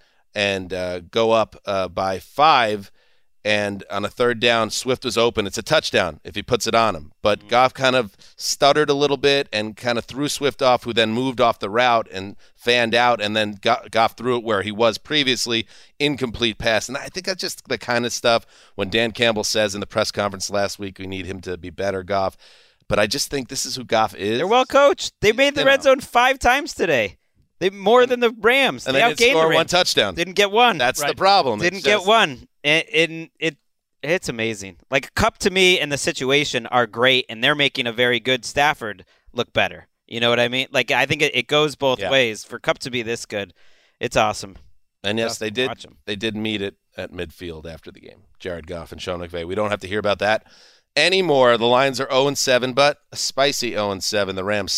and go up by 5, and on a 3rd down, Swift was open. It's a touchdown if he puts it on him. But Goff kind of stuttered a little bit and kind of threw Swift off, who then moved off the route and fanned out, and then Goff threw it where he was previously, incomplete pass. And I think that's just the kind of stuff when Dan Campbell says in the press conference last week, we need him to be better, Goff. But I just think this is who Goff is. They're well coached. They made the red zone 5 times today. They more than the Rams. And they didn't score 1 touchdown. Didn't get one. That's the problem. Didn't get one. It's amazing. Like, Kupp to me and the situation are great, and they're making a very good Stafford look better. You know what I mean? Like, I think it goes both ways. For Kupp to be this good, it's awesome. And yes, they did. They did meet it at midfield after the game. Jared Goff and Sean McVay. We don't have to hear about that anymore. The Lions are 0-7, but a spicy 0-7. The Rams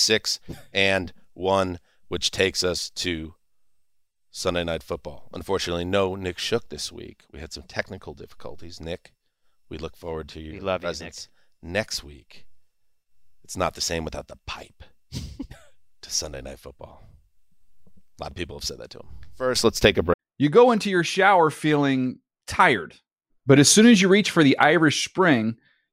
6-1, which takes us to Sunday Night Football. Unfortunately, no Nick Shook this week. We had some technical difficulties. Nick, we look forward to your presence next week. It's not the same without the pipe to Sunday Night Football. A lot of people have said that to him. First, let's take a break. You go into your shower feeling tired, but as soon as you reach for the Irish Spring,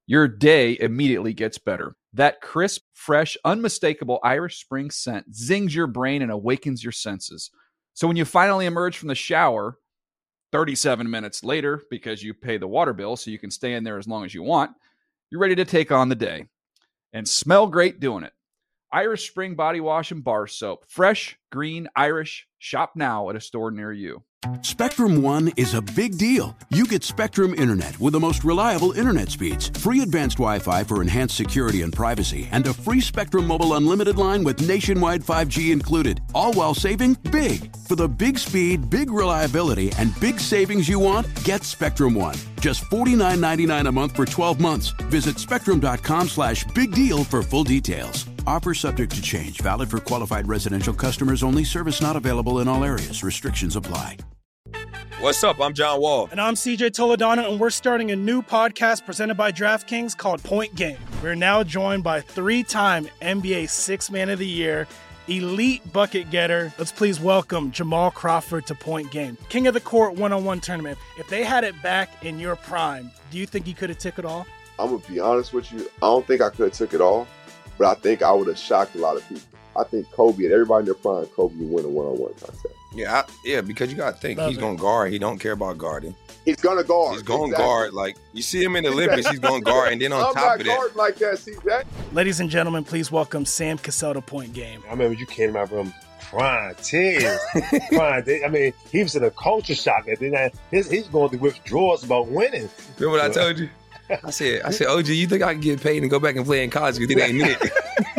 your day immediately gets better. That crisp, fresh, unmistakable Irish Spring scent zings your brain and awakens your senses. So when you finally emerge from the shower 37 minutes later, because you pay the water bill so you can stay in there as long as you want, you're ready to take on the day and smell great doing it. Irish Spring Body Wash and Bar Soap. Fresh, green, Irish. Shop now at a store near you. Spectrum One is a big deal. You get Spectrum Internet with the most reliable internet speeds, free advanced Wi-Fi for enhanced security and privacy, and a free Spectrum Mobile Unlimited line with nationwide 5G included, all while saving big. For the big speed, big reliability, and big savings you want, get Spectrum One. Just $49.99 a month for 12 months. Visit spectrum.com/big deal for full details. Offer subject to change. Valid for qualified residential customers only. Service not available in all areas. Restrictions apply. What's up? I'm John Wall. And I'm CJ Toledano, and we're starting a new podcast presented by DraftKings called Point Game. We're now joined by 3-time NBA Sixth Man of the Year, elite bucket getter. Let's please welcome Jamal Crawford to Point Game. King of the Court one-on-one tournament. If they had it back in your prime, do you think you could have took it all? I'm going to be honest with you. I don't think I could have took it all, but I think I would have shocked a lot of people. I think Kobe and everybody in their prime, Kobe would win a one-on-one contest. Yeah, because you got to think. He's going to guard. He don't care about guarding. He's going to guard. He's going to guard. Like, you see him in the Olympics, he's going to guard. And then on top of that. I'm not guarding like that, CJ. Ladies and gentlemen, please welcome Sam Cassell to Point Game. I remember you came to my room crying, tears. Crying. I mean, he was in a culture shock. And then he's going through withdrawals about winning. Remember what I told you? I said, OG, you think I can get paid and go back and play in college because it ain't it?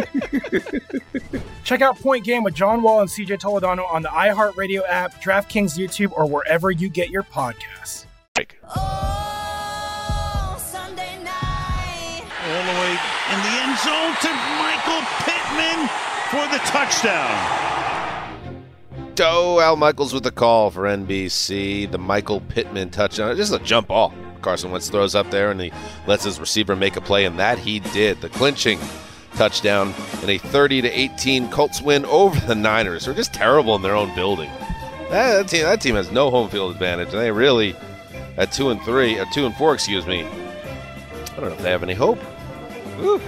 Check out Point Game with John Wall and CJ Toledano on the iHeartRadio app, DraftKings YouTube, or wherever you get your podcasts. Sunday night. All the way in the end zone to Michael Pittman for the touchdown. Al Michaels with the call for NBC. The Michael Pittman touchdown. Just a jump ball. Carson Wentz throws up there, and he lets his receiver make a play, and that he did. The clinching touchdown in a 30-18 Colts win over the Niners. They're just terrible in their own building. That team has no home field advantage. They really, at 2-4, excuse me. I don't know if they have any hope. Woo.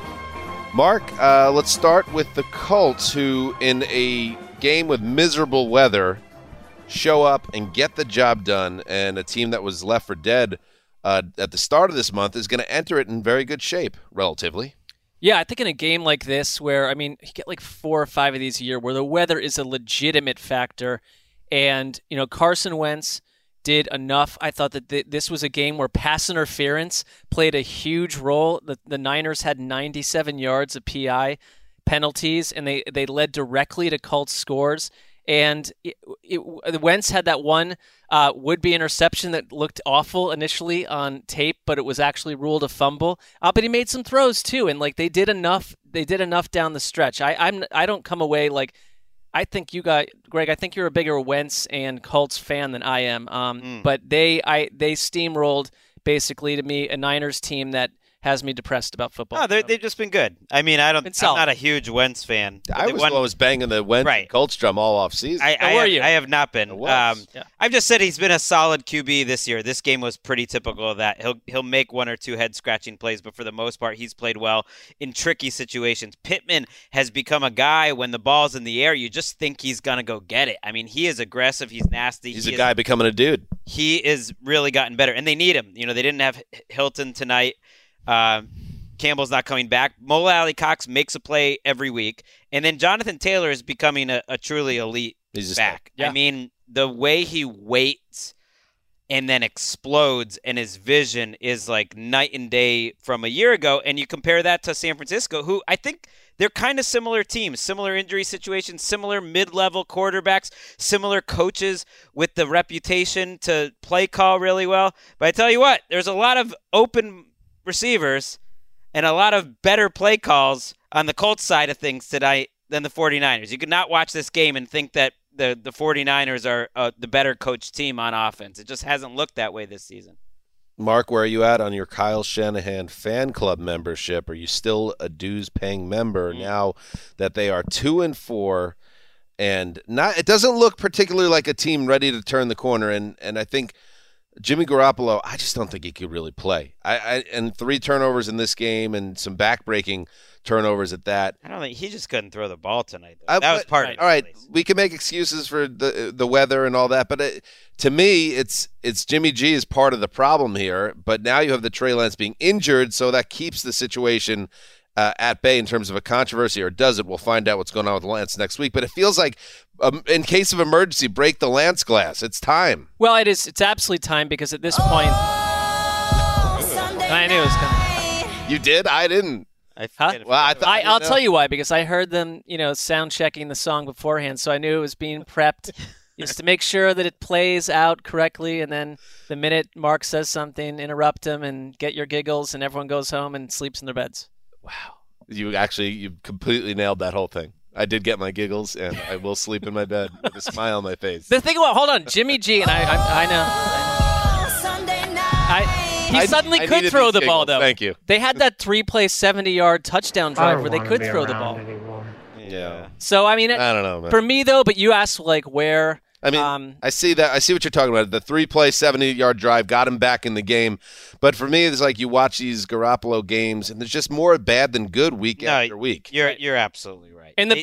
Mark, let's start with the Colts, who in a game with miserable weather show up and get the job done, and a team that was left for dead at the start of this month is going to enter it in very good shape, relatively. Yeah, I think in a game like this where, I mean, you get like 4 or 5 of these a year where the weather is a legitimate factor, and, you know, Carson Wentz did enough. I thought that this was a game where pass interference played a huge role. The Niners had 97 yards of PI penalties, and they led directly to Colts scores. And Wentz had that one would-be interception that looked awful initially on tape, but it was actually ruled a fumble. But he made some throws too, and like they did enough down the stretch. I don't come away like, I think you got Greg. I think you're a bigger Wentz and Colts fan than I am. But they steamrolled basically to me a Niners team that has me depressed about football. No, they've just been good. I mean, I'm not a huge Wentz fan. I was banging the Wentz Colts drum all off season. I have not been. I've just said he's been a solid QB this year. This game was pretty typical of that. He'll make 1 or 2 head-scratching plays, but for the most part, he's played well in tricky situations. Pittman has become a guy when the ball's in the air, you just think he's going to go get it. I mean, he is aggressive. He's nasty. He's a guy becoming a dude. He is really gotten better, and they need him. You know, they didn't have Hilton tonight. Campbell's not coming back. Mo Alley-Cox makes a play every week. And then Jonathan Taylor is becoming a truly elite back. Yeah. I mean, the way he waits and then explodes and his vision is like night and day from a year ago. And you compare that to San Francisco, who I think they're kind of similar teams, similar injury situations, similar mid-level quarterbacks, similar coaches with the reputation to play call really well. But I tell you what, there's a lot of open receivers and a lot of better play calls on the Colts side of things tonight than the 49ers. You could not watch this game and think that the 49ers are the better coached team on offense. It just hasn't looked that way this season. Mark, where are you at on your Kyle Shanahan fan club membership? Are you still a dues-paying member now that they are 2-4 and not? It doesn't look particularly like a team ready to turn the corner, and I think Jimmy Garoppolo, I just don't think he could really play. And 3 turnovers in this game and some back-breaking turnovers at that. I don't think he just couldn't throw the ball tonight. That was part of it. All right, we can make excuses for the weather and all that, but to me, it's Jimmy G is part of the problem here. But now you have the Trey Lance being injured, so that keeps the situation at bay in terms of a controversy, or does it? We'll find out what's going on with Lance next week. But it feels like, in case of emergency, break the Lance glass. It's time. Well, it is. It's absolutely time because at this point, I knew it was coming. You did? I didn't. I'll tell you why, because I heard them, sound checking the song beforehand, so I knew it was being prepped just to make sure that it plays out correctly, and then the minute Mark says something, interrupt him and get your giggles, and everyone goes home and sleeps in their beds. Wow. You completely nailed that whole thing. I did get my giggles, and I will sleep in my bed with a smile on my face. The thing about, hold on, Jimmy G, and I know. He suddenly could throw the ball, though. Thank you. They had that 3-play, 70-yard touchdown drive where they could throw the ball. Yeah. So, I mean, I don't know, man. For me, though, but you asked, where... I mean, I see that. I see what you're talking about. The 3-play, 70-yard drive got him back in the game. But for me, it's like you watch these Garoppolo games, and there's just more bad than good week after week. You're absolutely right. And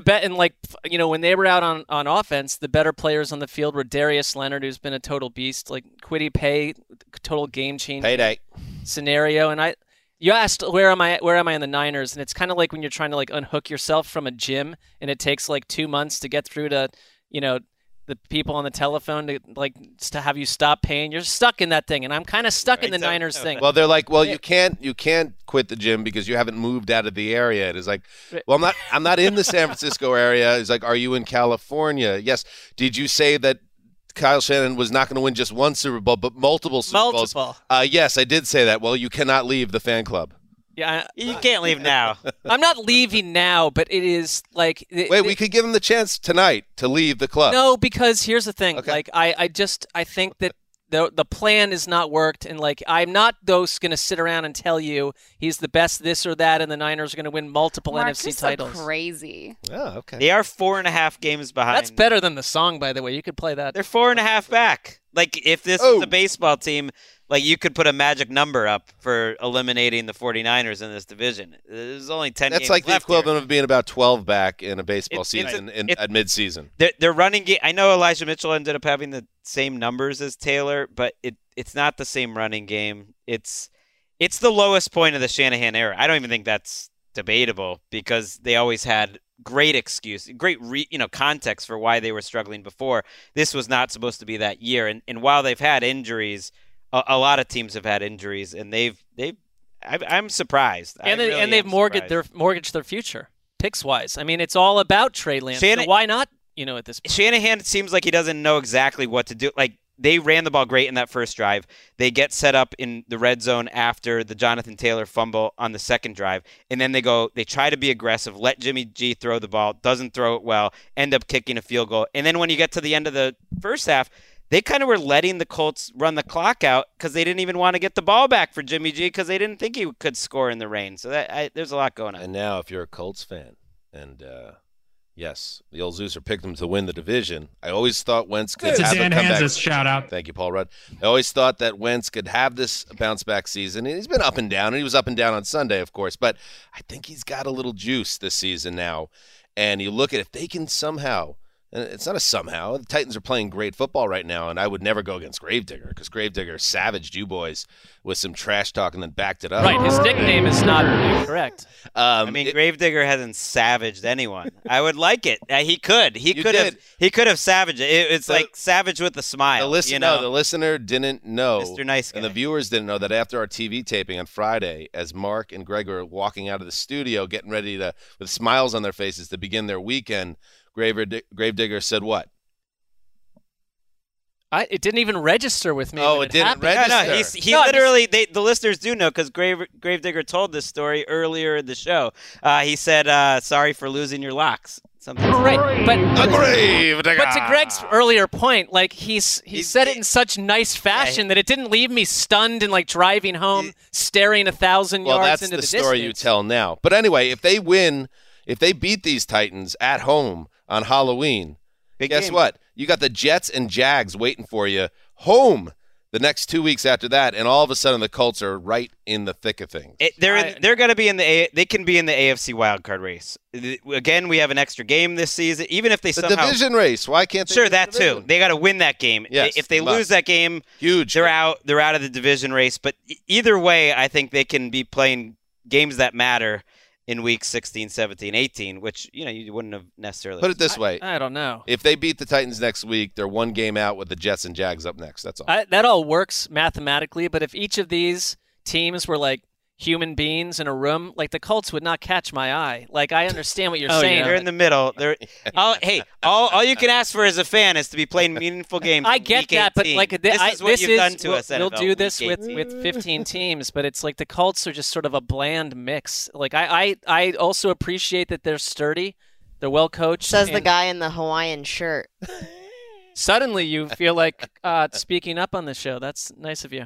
when they were out on offense, the better players on the field were Darius Leonard, who's been a total beast, like Kwity Paye, total game changer. Payday scenario. And you asked where am I in the Niners, and it's kind of like when you're trying to unhook yourself from a gym, and it takes 2 months to get through to the people on the telephone to have you stop paying. You're stuck in that thing, and I'm kind of stuck in the Niners thing. Well, they're like, you can't quit the gym because you haven't moved out of the area. It is like, well, I'm not in the San Francisco area. It's like, are you in California? Yes. Did you say that Kyle Shanahan was not going to win just one Super Bowl, but multiple Super Bowls? Yes, I did say that. Well, you cannot leave the fan club. Yeah, you can't leave now. I'm not leaving now, but it is like... we could give him the chance tonight to leave the club. No, because here's the thing. Okay. I think that the plan is not worked, and I'm not going to sit around and tell you he's the best this or that, and the Niners are going to win multiple NFC titles. Crazy. Oh, okay. They are 4.5 games behind. That's better than the song, by the way. You could play that. They're 4.5 back. If this was a baseball team, you could put a magic number up for eliminating the 49ers in this division. There's only 10 games left. That's like the equivalent of being about 12 back in a baseball season at midseason. Their running game, I know Elijah Mitchell ended up having the same numbers as Taylor, but it's not the same running game. It's the lowest point of the Shanahan era. I don't even think that's debatable because they always had great excuse, great context for why they were struggling before. This was not supposed to be that year. And while they've had injuries, a lot of teams have had injuries, and I'm surprised. And they've mortgaged their future picks wise. I mean, it's all about Trey Lance. So why not? At this point. Shanahan seems like he doesn't know exactly what to do. They ran the ball great in that first drive. They get set up in the red zone after the Jonathan Taylor fumble on the second drive, and then they try to be aggressive, let Jimmy G throw the ball, doesn't throw it well, end up kicking a field goal. And then when you get to the end of the first half, they kind of were letting the Colts run the clock out because they didn't even want to get the ball back for Jimmy G because they didn't think he could score in the rain. So there's a lot going on. And now if you're a Colts fan, and yes, the old Zeuser picked them to win the division. I always thought Wentz could have a comeback. Shout out. Thank you, Paul Rudd. I always thought that Wentz could have this bounce-back season. And he's been up and down, and he was up and down on Sunday, of course. But I think he's got a little juice this season now. And you look at if they can somehow – and it's not a somehow. The Titans are playing great football right now, and I would never go against Gravedigger because Gravedigger savaged you boys with some trash talk and then backed it up. Right, his nickname is not incorrect. Gravedigger hasn't savaged anyone. I would like it. He could. He could have savaged it. It's like savage with a smile. The listener didn't know. Mr. Nice Guy. And the viewers didn't know that after our TV taping on Friday, as Mark and Greg were walking out of the studio, getting ready with smiles on their faces to begin their weekend, Gravedigger said what? It didn't even register with me. Oh, it didn't register. The listeners do know because Gravedigger told this story earlier in the show. He said, sorry for losing your locks. Something right, but Gravedigger. But to Greg's earlier point, he said it in such nice fashion that it didn't leave me stunned and driving home, staring 1,000 yards into the distance. Well, that's the story you tell now. But anyway, if they win, if they beat these Titans at home on Halloween, guess what? You got the Jets and Jags waiting for you home the next 2 weeks after that, and all of a sudden the Colts are right in the thick of things. They're going to be they can be in the AFC wildcard race. Again, we have an extra game this season. Even if they somehow division race, why can't they? Sure, that too. They got to win that game. Yes, if they lose that game, huge. They're out. They're out of the division race. But either way, I think they can be playing games that matter in weeks 16, 17, 18, which you wouldn't have necessarily. Put it this way. I don't know. If they beat the Titans next week, they're one game out with the Jets and Jags up next. That's all. That all works mathematically, but if each of these teams were like human beings in a room, like the Colts would not catch my eye. Like, I understand what you're saying. Yeah. They're in the middle. All you can ask for as a fan is to be playing meaningful games. I get that, but like this is what you've done to us. We'll do this with 15 teams, but it's like the Colts are just sort of a bland mix. Like I also appreciate that they're sturdy, they're well coached. Says the guy in the Hawaiian shirt. Suddenly, you feel like speaking up on the show. That's nice of you.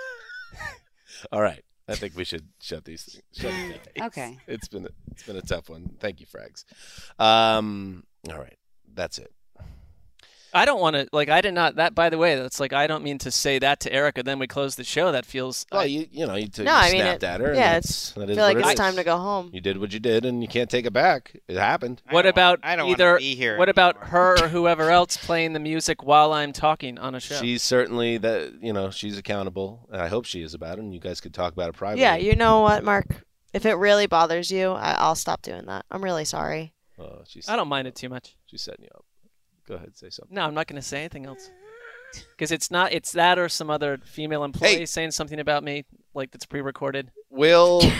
All right. I think we should shut these things. Okay. It's been a tough one. Thank you, Frags. All right. That's it. I don't want to, like, I did not, that, by the way, that's like, I don't mean to say that to Erica, then we close the show. That feels. Well, you snapped at her. Yeah, I feel like it's time to go home. You did what you did, and you can't take it back. It happened. What about I don't want to be here. What about her or whoever else playing the music while I'm talking on a show? She's certainly she's accountable, and I hope she is about it, and you guys could talk about it privately. Yeah, you know what, Mark? If it really bothers you, I'll stop doing that. I'm really sorry. I don't mind it too much. She's setting you up. Go ahead, say something. No, I'm not going to say anything else. Because it's that or some other female employee saying something about me, like that's pre-recorded. We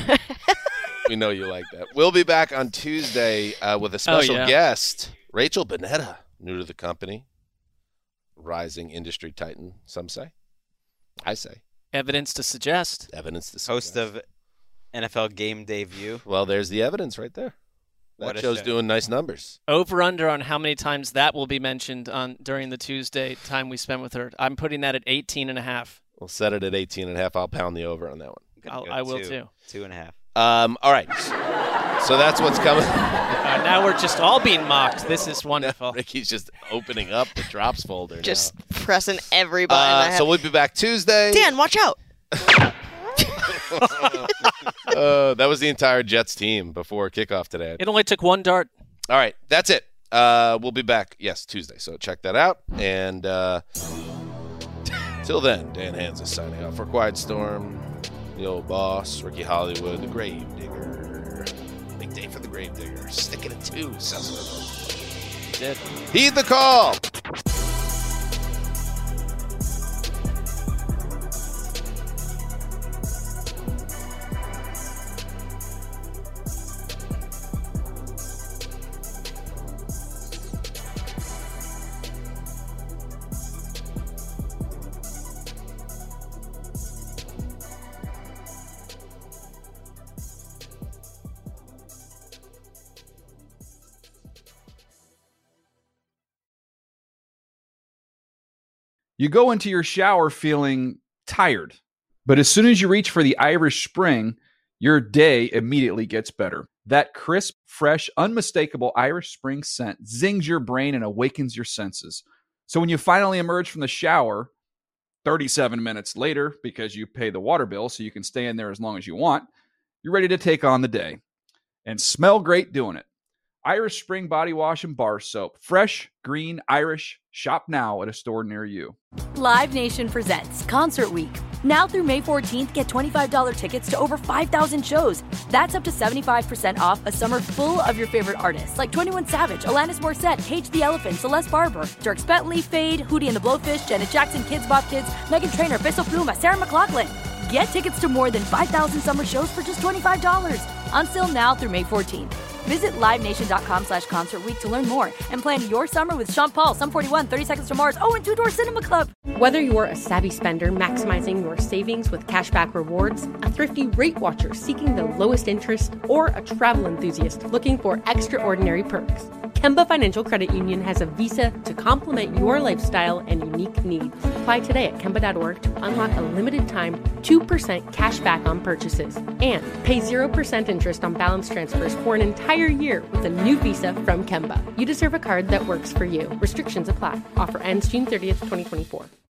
know you like that. We'll be back on Tuesday with a special guest, Rachel Bonetta, new to the company, rising industry titan, some say. I say. Evidence to suggest. Host of NFL Game Day View. Well, there's the evidence right there. That show's doing nice numbers. Over under on how many times that will be mentioned during the Tuesday time we spent with her. I'm putting that at 18.5. We'll set it at 18.5. I'll pound the over on that one. I will too. 2.5. All right. So that's what's coming. Now we're just all being mocked. This is wonderful. Ricky's just opening up the drops folder. Just pressing every button. So we'll be back Tuesday. Dan, watch out. That was the entire Jets team before kickoff today. It only took one dart. All right, that's it. We'll be back, Tuesday. So check that out. And till then, Dan Hansis signing off for Quiet Storm, the old boss, Ricky Hollywood, the Grave Digger. Big day for the Grave Digger. Sticking it too. Did. Heed the call. You go into your shower feeling tired, but as soon as you reach for the Irish Spring, your day immediately gets better. That crisp, fresh, unmistakable Irish Spring scent zings your brain and awakens your senses. So when you finally emerge from the shower, 37 minutes later, because you pay the water bill so you can stay in there as long as you want, you're ready to take on the day and smell great doing it. Irish Spring Body Wash and Bar Soap. Fresh, green, Irish. Shop now at a store near you. Live Nation presents Concert Week. Now through May 14th, get $25 tickets to over 5,000 shows. That's up to 75% off a summer full of your favorite artists like 21 Savage, Alanis Morissette, Cage the Elephant, Celeste Barber, Dierks Bentley, Fade, Hootie and the Blowfish, Janet Jackson, Kidz Bop Kids, Meghan Trainor, Bissell Pluma, Sarah McLachlan. Get tickets to more than 5,000 summer shows for just $25. Until now through May 14th. Visit LiveNation.com/Concert Week to learn more and plan your summer with Sean Paul, Sum 41, 30 Seconds to Mars, and Two Door Cinema Club. Whether you're a savvy spender maximizing your savings with cashback rewards, a thrifty rate watcher seeking the lowest interest, or a travel enthusiast looking for extraordinary perks, Kemba Financial Credit Union has a visa to complement your lifestyle and unique needs. Apply today at Kemba.org to unlock a limited time 2% cash back on purchases and pay 0% interest on balance transfers for an entire year with a new visa from Kemba. You deserve a card that works for you. Restrictions apply. Offer ends June 30th, 2024.